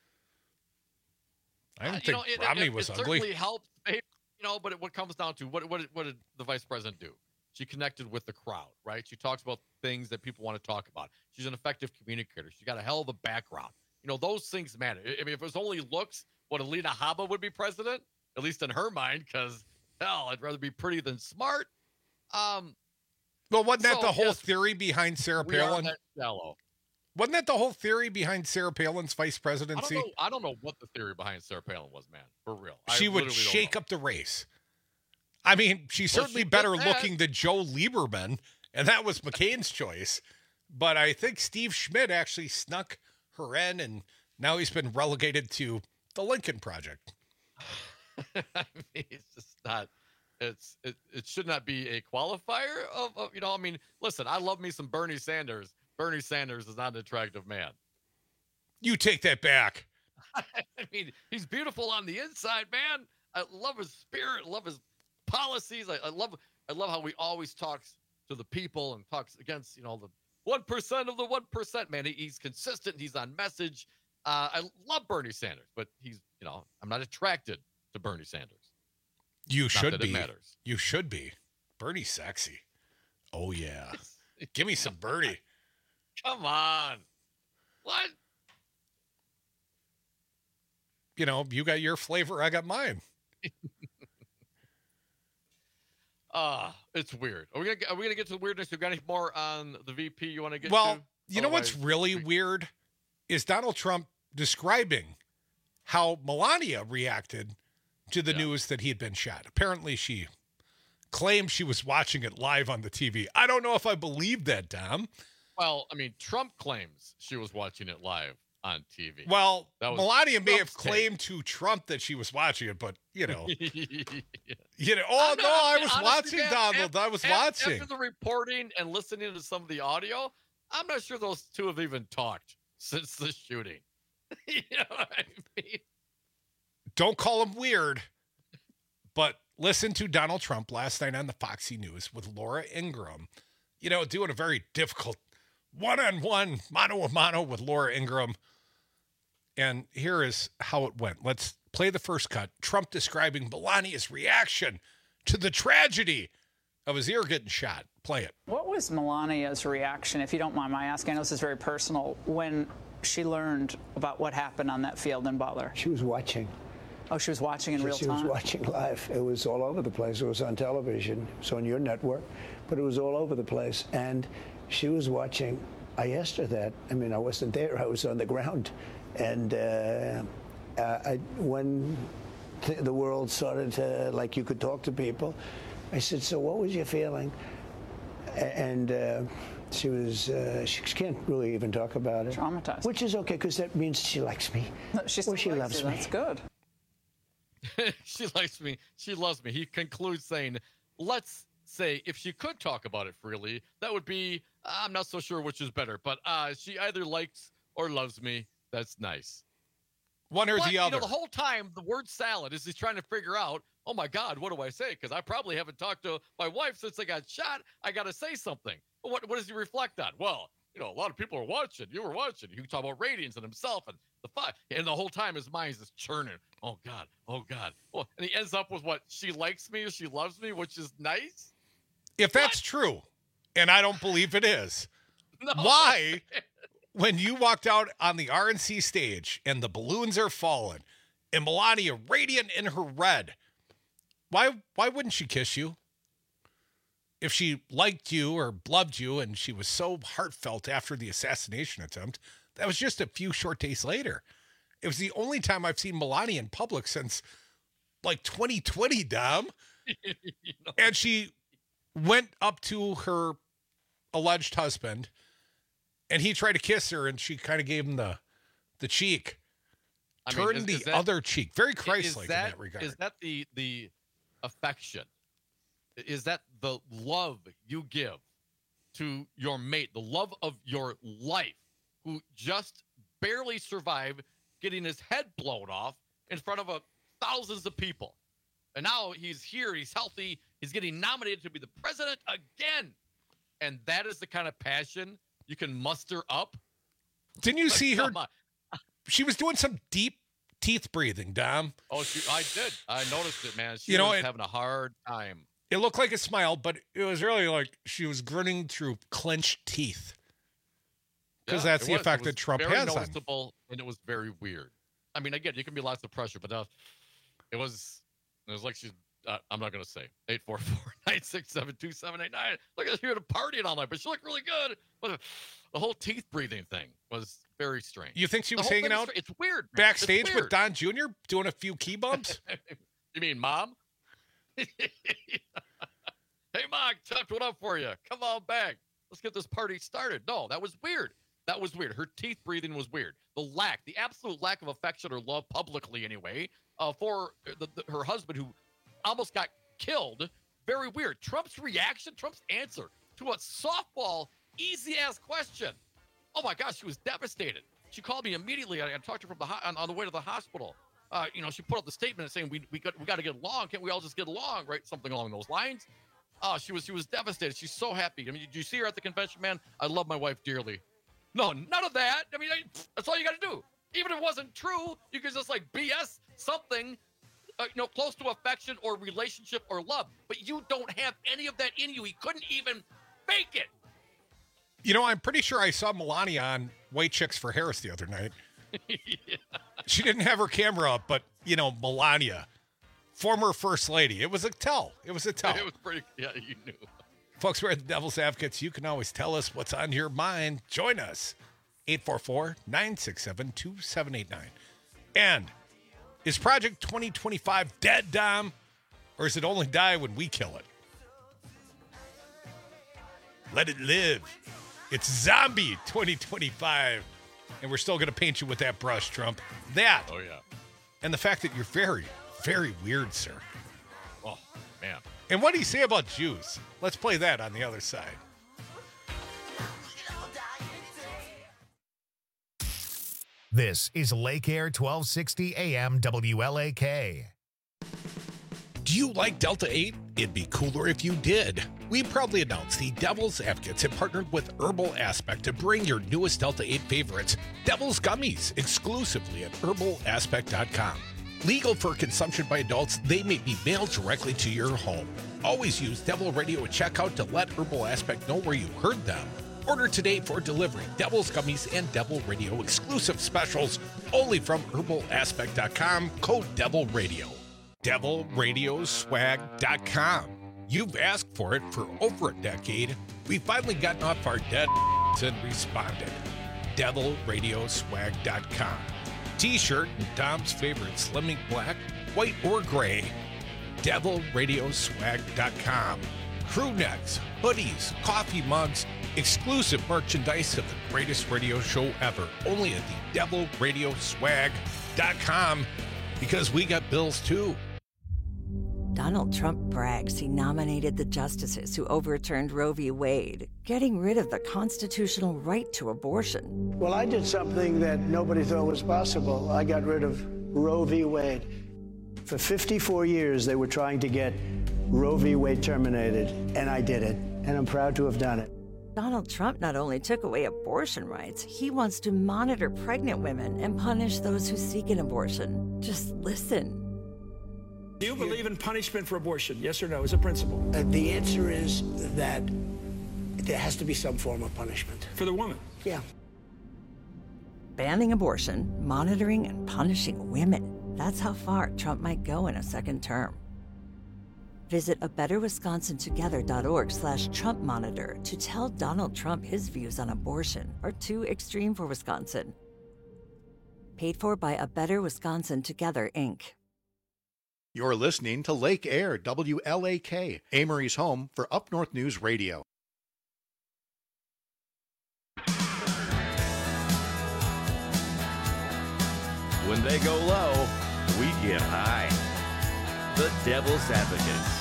Speaker 16: I don't think Romney was
Speaker 14: it
Speaker 16: ugly.
Speaker 14: Certainly helped, but what comes down to, what did the vice president do? She connected with the crowd, right? She talks about things that people want to talk about. She's an effective communicator. She's got a hell of a background. Those things matter. I mean, if it was only looks, Alina Habba would be president, at least in her mind, because, hell, I'd rather be pretty than smart.
Speaker 16: Well, wasn't that the whole theory behind Sarah Palin? Wasn't that the whole theory behind Sarah Palin's vice presidency?
Speaker 14: I don't know what the theory behind Sarah Palin was, man. For real.
Speaker 16: She would shake up the race. I mean, she's certainly better looking than Joe Lieberman, and that was McCain's choice. But I think Steve Schmidt actually snuck her in, and now he's been relegated to the Lincoln Project.
Speaker 14: I mean, it's just not. It should not be a qualifier of I mean, listen, I love me some Bernie Sanders. Bernie Sanders is not an attractive man.
Speaker 16: You take that back.
Speaker 14: I mean, he's beautiful on the inside, man. I love his spirit. I love his policies. I love how he always talks to the people and talks against, the 1% of the 1%, man. He's consistent. He's on message. I love Bernie Sanders, but I'm not attracted to Bernie Sanders.
Speaker 16: You should be.
Speaker 14: It matters.
Speaker 16: You should be. Bernie's sexy. Oh, yeah. Give me some Bernie.
Speaker 14: Come on. What?
Speaker 16: You got your flavor. I got mine.
Speaker 14: It's weird. Are we gonna get to the weirdness? You got any more on the VP you want to get to?
Speaker 16: Well, you know what's really weird is Donald Trump describing how Melania reacted to the news that he had been shot. Apparently, she claimed she was watching it live on the TV. I don't know if I believe that, Dom.
Speaker 14: Well, I mean, Trump claims she was watching it live on TV.
Speaker 16: Well, Melania may have claimed to Trump that she was watching it, but, I was watching, Donald. I was watching.
Speaker 14: After the reporting and listening to some of the audio, I'm not sure those two have even talked since the shooting. You know what I mean?
Speaker 16: Don't call him weird, but listen to Donald Trump last night on the Foxy News with Laura Ingraham, doing a very difficult one-on-one, mano-a-mano with Laura Ingraham. And here is how it went. Let's play the first cut. Trump describing Melania's reaction to the tragedy of his ear getting shot. Play it.
Speaker 12: What was Melania's reaction, if you don't mind my asking? I know this is very personal, when she learned about what happened on that field in Butler?
Speaker 15: She was watching.
Speaker 12: Oh, she was watching in real time?
Speaker 15: She was watching live. It was all over the place. It was on television. It was on your network, but it was all over the place. And she was watching. I asked her that. I mean, I wasn't there. I was on the ground. And when the world started to, like, you could talk to people, I said, so what was your feeling? And she can't really even talk about it.
Speaker 12: Traumatized.
Speaker 15: Which is okay, because that means she likes me.
Speaker 12: No, she
Speaker 15: loves me.
Speaker 12: That's good.
Speaker 14: She likes me. She loves me. He concludes saying, let's say if she could talk about it freely, that would be, I'm not so sure which is better, but she either likes or loves me. That's nice.
Speaker 16: One or the other.
Speaker 14: The whole time, the word salad is he's trying to figure out, oh my God, what do I say? Because I probably haven't talked to my wife since I got shot. I got to say something. What does he reflect on? Well, a lot of people are watching. You were watching. You can talk about ratings and himself and the fight. And the whole time his mind is just churning. Oh God. Oh God. Well, and he ends up with what? She likes me or she loves me, which is nice.
Speaker 16: If that's true, and I don't believe it is, why, when you walked out on the RNC stage and the balloons are falling and Melania radiant in her red, why wouldn't she kiss you? If she liked you or loved you and she was so heartfelt after the assassination attempt, that was just a few short days later. It was the only time I've seen Melania in public since like 2020, Dom. And she went up to her alleged husband and he tried to kiss her and she kind of gave him the cheek. Turned the other cheek. Very Christ-like in that regard.
Speaker 14: Is that the affection? Is that the love you give to your mate, the love of your life, who just barely survived getting his head blown off in front of thousands of people? And now he's here, he's healthy, he's getting nominated to be the president again. And that is the kind of passion you can muster up.
Speaker 16: Didn't you see her? She was doing some deep teeth breathing, Dom.
Speaker 14: Oh, I did. I noticed it, man. She was having a hard time.
Speaker 16: It looked like a smile, but it was really like she was grinning through clenched teeth. Because that's the effect that Trump has on.
Speaker 14: Noticeable, and it was very weird. I mean, again, you can be lots of pressure, but it was like she's, I'm not going to say, 844-967-2789. Look at her partying all night, but she looked really good. But the whole teeth breathing thing was very strange.
Speaker 16: You think she was hanging out
Speaker 14: it's weird, man.
Speaker 16: backstage
Speaker 14: it's weird.
Speaker 16: with Don Jr. doing a few key bumps?
Speaker 14: You mean Mom? Hey, Mom, chopped one up for you. Come on back. Let's get this party started. No, that was weird. That was weird. Her teeth breathing was weird. The absolute lack of affection or love publicly anyway, for her husband who almost got killed. Very weird. Trump's reaction, Trump's answer to a softball, easy-ass question. Oh, my gosh, she was devastated. She called me immediately. I talked to her on the way to the hospital. She put out the statement saying we got to get along. Can't we all just get along, right? Something along those lines. She was devastated. She's so happy. I mean, did you see her at the convention, man? I love my wife dearly. No, none of that. I mean, that's all you got to do. Even if it wasn't true, you could just like BS something, close to affection or relationship or love. But you don't have any of that in you. He couldn't even fake it.
Speaker 16: I'm pretty sure I saw Melania on White Chicks for Harris the other night. Yeah. She didn't have her camera up, but, Melania, former First Lady. It was a tell. It was
Speaker 14: pretty, yeah, you knew.
Speaker 16: Folks, we're at the Devil's Advocates. You can always tell us what's on your mind. Join us. 844-967-2789. And is Project 2025 dead, Dom? Or does it only die when we kill it? Let it live. It's Zombie 2025. And we're still going to paint you with that brush, Trump. That.
Speaker 14: Oh, yeah.
Speaker 16: And the fact that you're very, very weird, sir.
Speaker 14: Oh, man.
Speaker 16: And what do you say about Jews? Let's play that on the other side.
Speaker 1: This is Lake Air 1260 AM WLAK.
Speaker 16: Do you like Delta 8? It'd be cooler if you did. We proudly announce the Devil's Advocates have partnered with Herbal Aspect to bring your newest Delta 8 favorites, Devil's Gummies, exclusively at herbalaspect.com. Legal for consumption by adults, they may be mailed directly to your home. Always use Devil Radio at checkout to let Herbal Aspect know where you heard them. Order today for delivery. Devil's Gummies and Devil Radio exclusive specials only from herbalaspect.com. Code Devil Radio. DevilRadioswag.com. You've asked for it for over a decade. We've finally gotten off our dead and responded. DevilRadioswag.com. T-shirt and Dom's favorite Slimming Black, white or gray. DevilRadioswag.com. Crew necks, hoodies, coffee mugs, exclusive merchandise of the greatest radio show ever. Only at the DevilRadioswag.com, because we got bills too.
Speaker 18: Donald Trump brags he nominated the justices who overturned Roe v. Wade, getting rid of the constitutional right to abortion.
Speaker 15: Well, I did something that nobody thought was possible. I got rid of Roe v. Wade. For 54 years, they were trying to get Roe v. Wade terminated, and I did it, and I'm proud to have done it.
Speaker 18: Donald Trump not only took away abortion rights, he wants to monitor pregnant women and punish those who seek an abortion. Just listen.
Speaker 19: Do you believe in punishment for abortion? Yes or no, as a principle?
Speaker 15: The answer is that there has to be some form of punishment.
Speaker 19: For the woman?
Speaker 15: Yeah.
Speaker 18: Banning abortion, monitoring and punishing women. That's how far Trump might go in a second term. Visit abetterwisconsintogether.org/Trump monitor to tell Donald Trump his views on abortion are too extreme for Wisconsin. Paid for by A Better Wisconsin Together, Inc.
Speaker 20: You're listening to Lake Air WLAK, Amory's home for Up North News Radio.
Speaker 23: When they go low, we get high. The Devil's Advocates.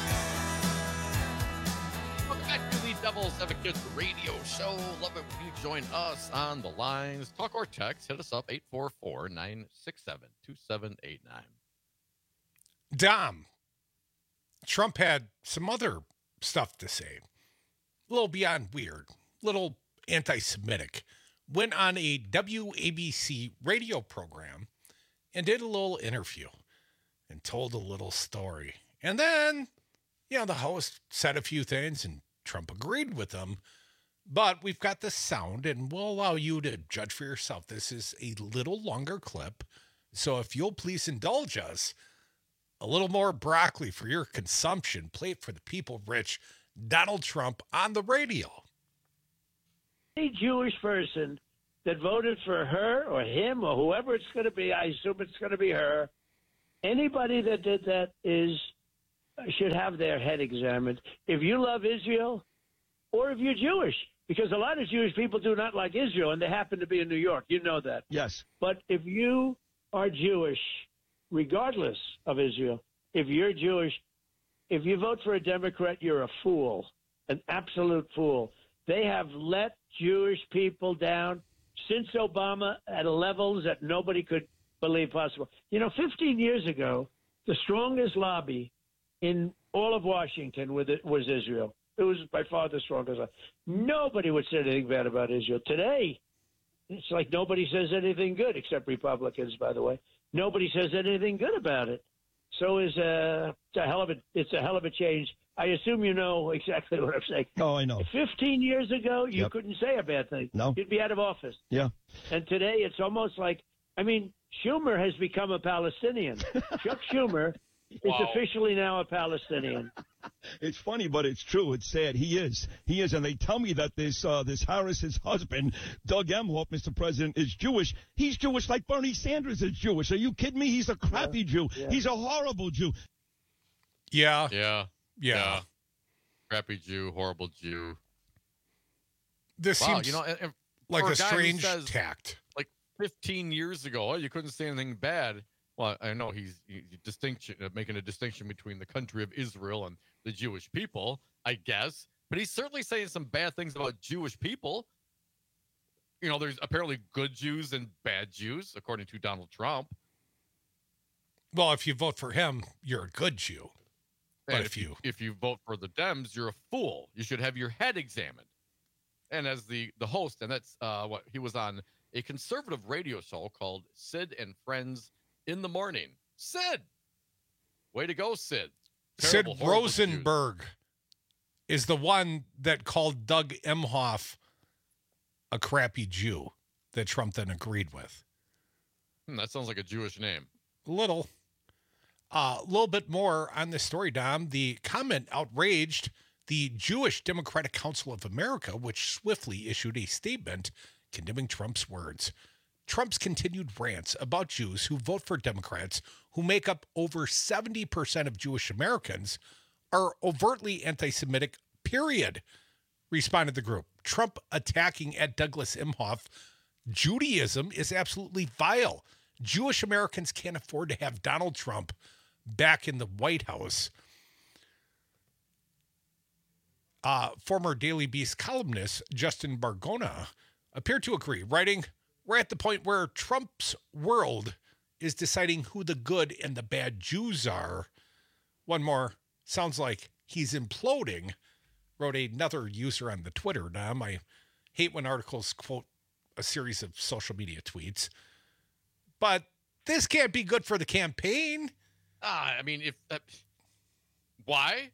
Speaker 14: Welcome back to the Devil's Advocates radio show. Love it when you join us on the lines. Talk or text. Hit us up, 844-967-2789.
Speaker 16: Dom, Trump had some other stuff to say. A little beyond weird, a little anti-Semitic. Went on a WABC radio program and did a little interview and told a little story. And then, the host said a few things and Trump agreed with them. But we've got the sound and we'll allow you to judge for yourself. This is a little longer clip. So if you'll please indulge us, a little more broccoli for your consumption. Play it for the people, Rich. Donald Trump on the radio.
Speaker 11: Any Jewish person that voted for her or him or whoever it's going to be, I assume it's going to be her, anybody that did that should have their head examined. If you love Israel or if you're Jewish, because a lot of Jewish people do not like Israel, and they happen to be in New York. You know that.
Speaker 19: Yes.
Speaker 11: But if you are Jewish, regardless of Israel, if you're Jewish, if you vote for a Democrat, you're a fool, an absolute fool. They have let Jewish people down since Obama at levels that nobody could believe possible. 15 years ago, the strongest lobby in all of Washington was Israel. It was by far the strongest lobby. Nobody would say anything bad about Israel. Today, it's like nobody says anything good, except Republicans, by the way. Nobody says anything good about it. So it's a hell of a change. I assume you know exactly what I'm saying.
Speaker 19: Oh, I know.
Speaker 11: 15 years ago, you couldn't say a bad thing.
Speaker 19: No.
Speaker 11: You'd be out of office.
Speaker 19: Yeah.
Speaker 11: And today, it's almost like, Schumer has become a Palestinian. Chuck Schumer is officially now a Palestinian.
Speaker 19: It's funny, but it's true. It's sad. He is. And they tell me that this Harris's husband, Doug Emhoff, Mr. President, is Jewish. He's Jewish like Bernie Sanders is Jewish. Are you kidding me? He's a crappy Jew. Yeah. He's a horrible Jew.
Speaker 16: Yeah.
Speaker 14: Crappy Jew, horrible Jew.
Speaker 16: This seems like a strange tact.
Speaker 14: Like 15 years ago, you couldn't say anything bad. Well, I know he's making a distinction between the country of Israel and the Jewish people, I guess. But he's certainly saying some bad things about Jewish people. there's apparently good Jews and bad Jews, according to Donald Trump.
Speaker 16: Well, if you vote for him, you're a good Jew. But
Speaker 14: And if you vote for the Dems, you're a fool. You should have your head examined. And as the host, and that's what he was on a conservative radio show called Sid and Friends in the Morning. Sid, way to go, Sid. Terrible,
Speaker 16: Sid Rosenberg is the one that called Doug Emhoff a crappy Jew that Trump then agreed with.
Speaker 14: That sounds like a Jewish name.
Speaker 16: A little bit more on this story, Dom. The comment outraged the Jewish Democratic Council of America, which swiftly issued a statement condemning Trump's words. Trump's continued rants about Jews who vote for Democrats, who make up over 70% of Jewish Americans, are overtly anti-Semitic, period, responded the group. Trump attacking at Douglas Emhoff, Judaism is absolutely vile. Jewish Americans can't afford to have Donald Trump back in the White House. Former Daily Beast columnist Justin Bargona appeared to agree, writing, "We're at the point where Trump's world is deciding who the good and the bad Jews are." One more, sounds like he's imploding, wrote another user on the Twitter. Dom, I hate when articles quote a series of social media tweets, but this can't be good for the campaign.
Speaker 14: I mean, if why?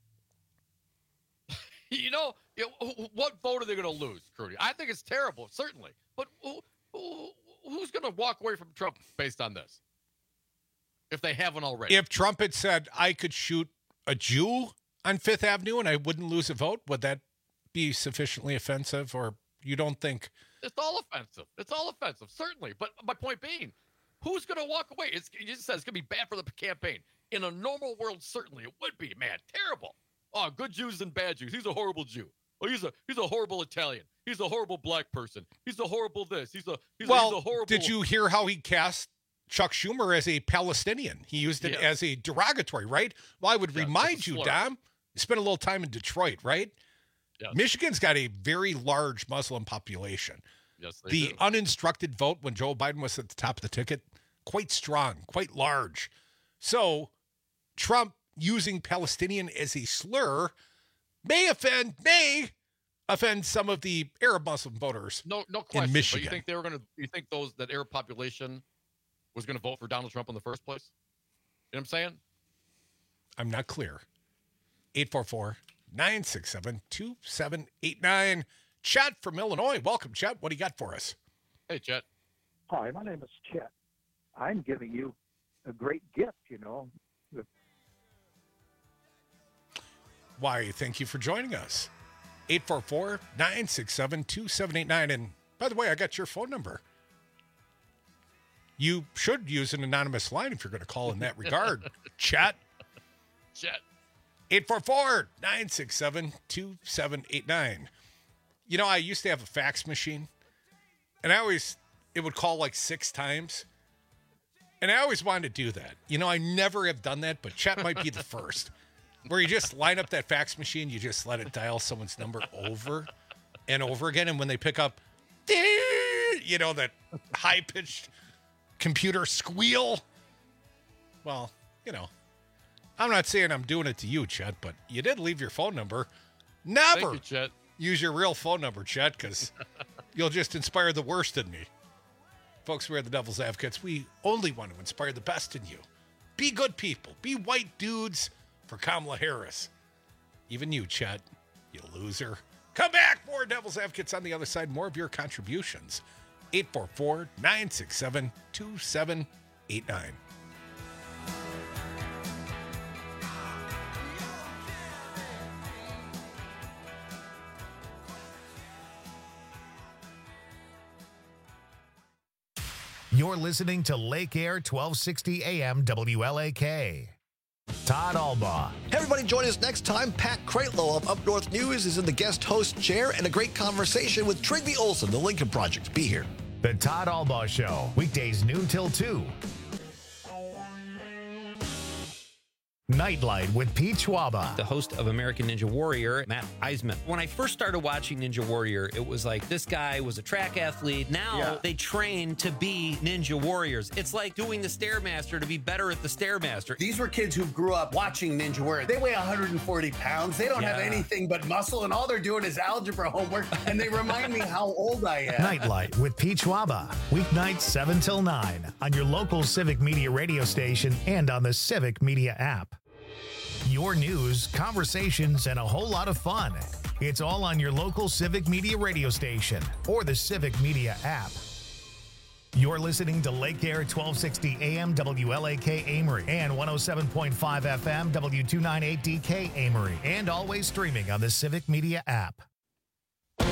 Speaker 14: What vote are they going to lose, Crudy? I think it's terrible, certainly. But who's going to walk away from Trump based on this? If they haven't already.
Speaker 16: If Trump had said, I could shoot a Jew on Fifth Avenue and I wouldn't lose a vote, would that be sufficiently offensive? Or you don't think?
Speaker 14: It's all offensive. It's all offensive, certainly. But my point being, who's going to walk away? You just said it's going to be bad for the campaign. In a normal world, certainly it would be, man. Terrible. Oh, good Jews and bad Jews. He's a horrible Jew. Oh, he's a horrible Italian. He's a horrible black person. He's a horrible this. He's a horrible.
Speaker 16: Did you hear how he cast Chuck Schumer as a Palestinian? He used it as a derogatory, right? Well, I would remind you, Dom, you spent a little time in Detroit, right?
Speaker 14: Yes.
Speaker 16: Michigan's got a very large Muslim population.
Speaker 14: Yes, they
Speaker 16: the
Speaker 14: do.
Speaker 16: Uninstructed vote when Joe Biden was at the top of the ticket, quite strong, quite large. So Trump using Palestinian as a slur may offend some of the Arab Muslim voters.
Speaker 14: No question.
Speaker 16: In Michigan.
Speaker 14: But you think they were going to? You think that Arab population was going to vote for Donald Trump in the first place? You know what I'm saying?
Speaker 16: I'm not clear. 844-967-2789. Chet from Illinois. Welcome, Chet. What do you got for us?
Speaker 14: Hey, Chet.
Speaker 2: Hi, my name is Chet. I'm giving you a great gift,
Speaker 16: Why, thank you for joining us. 844-967-2789. And by the way, I got your phone number. You should use an anonymous line if you're going to call in that regard. Chat. 844-967-2789. I used to have a fax machine, and it would call like 6 times. And I always wanted to do that. I never have done that, but Chet might be the first. Where you just line up that fax machine, you just let it dial someone's number over and over again. And when they pick up, that high-pitched computer squeal. Well, I'm not saying I'm doing it to you, Chet, but you did leave your phone number. Never
Speaker 14: Thank you, Chet.
Speaker 16: Use your real phone number, Chet, because you'll just inspire the worst in me. Folks, we're the Devil's Advocates. We only want to inspire the best in you. Be good people. Be white dudes for Kamala Harris. Even you, Chet, you loser. Come back. More Devil's Advocates on the other side. More of your contributions. 844-967-2789.
Speaker 1: You're listening to Lake Air 1260 AM WLAK. Todd Albaugh.
Speaker 21: Hey, everybody, join us next time. Pat Kreitlow of Up North News is in the guest host chair, and a great conversation with Trygve Olsen, the Lincoln Project. Be here.
Speaker 1: The Todd Albaugh Show, weekdays noon till 2. Nightlight with Pete Schwaba.
Speaker 17: The host of American Ninja Warrior, Matt Eisman. When I first started watching Ninja Warrior, it was like this guy was a track athlete. Now they train to be Ninja Warriors. It's like doing the Stairmaster to be better at the Stairmaster.
Speaker 3: These were kids who grew up watching Ninja Warrior. They weigh 140 pounds. They don't have anything but muscle, and all they're doing is algebra homework, and they remind me how old I am.
Speaker 1: Nightlight with Pete Schwaba. Weeknights 7 till 9 on your local Civic Media radio station and on the Civic Media app. Your news, conversations, and a whole lot of fun. It's all on your local Civic Media radio station or the Civic Media app. You're listening to Lake Air 1260 AM WLAK Amory and 107.5 FM W298DK Amory, and always streaming on the Civic Media app.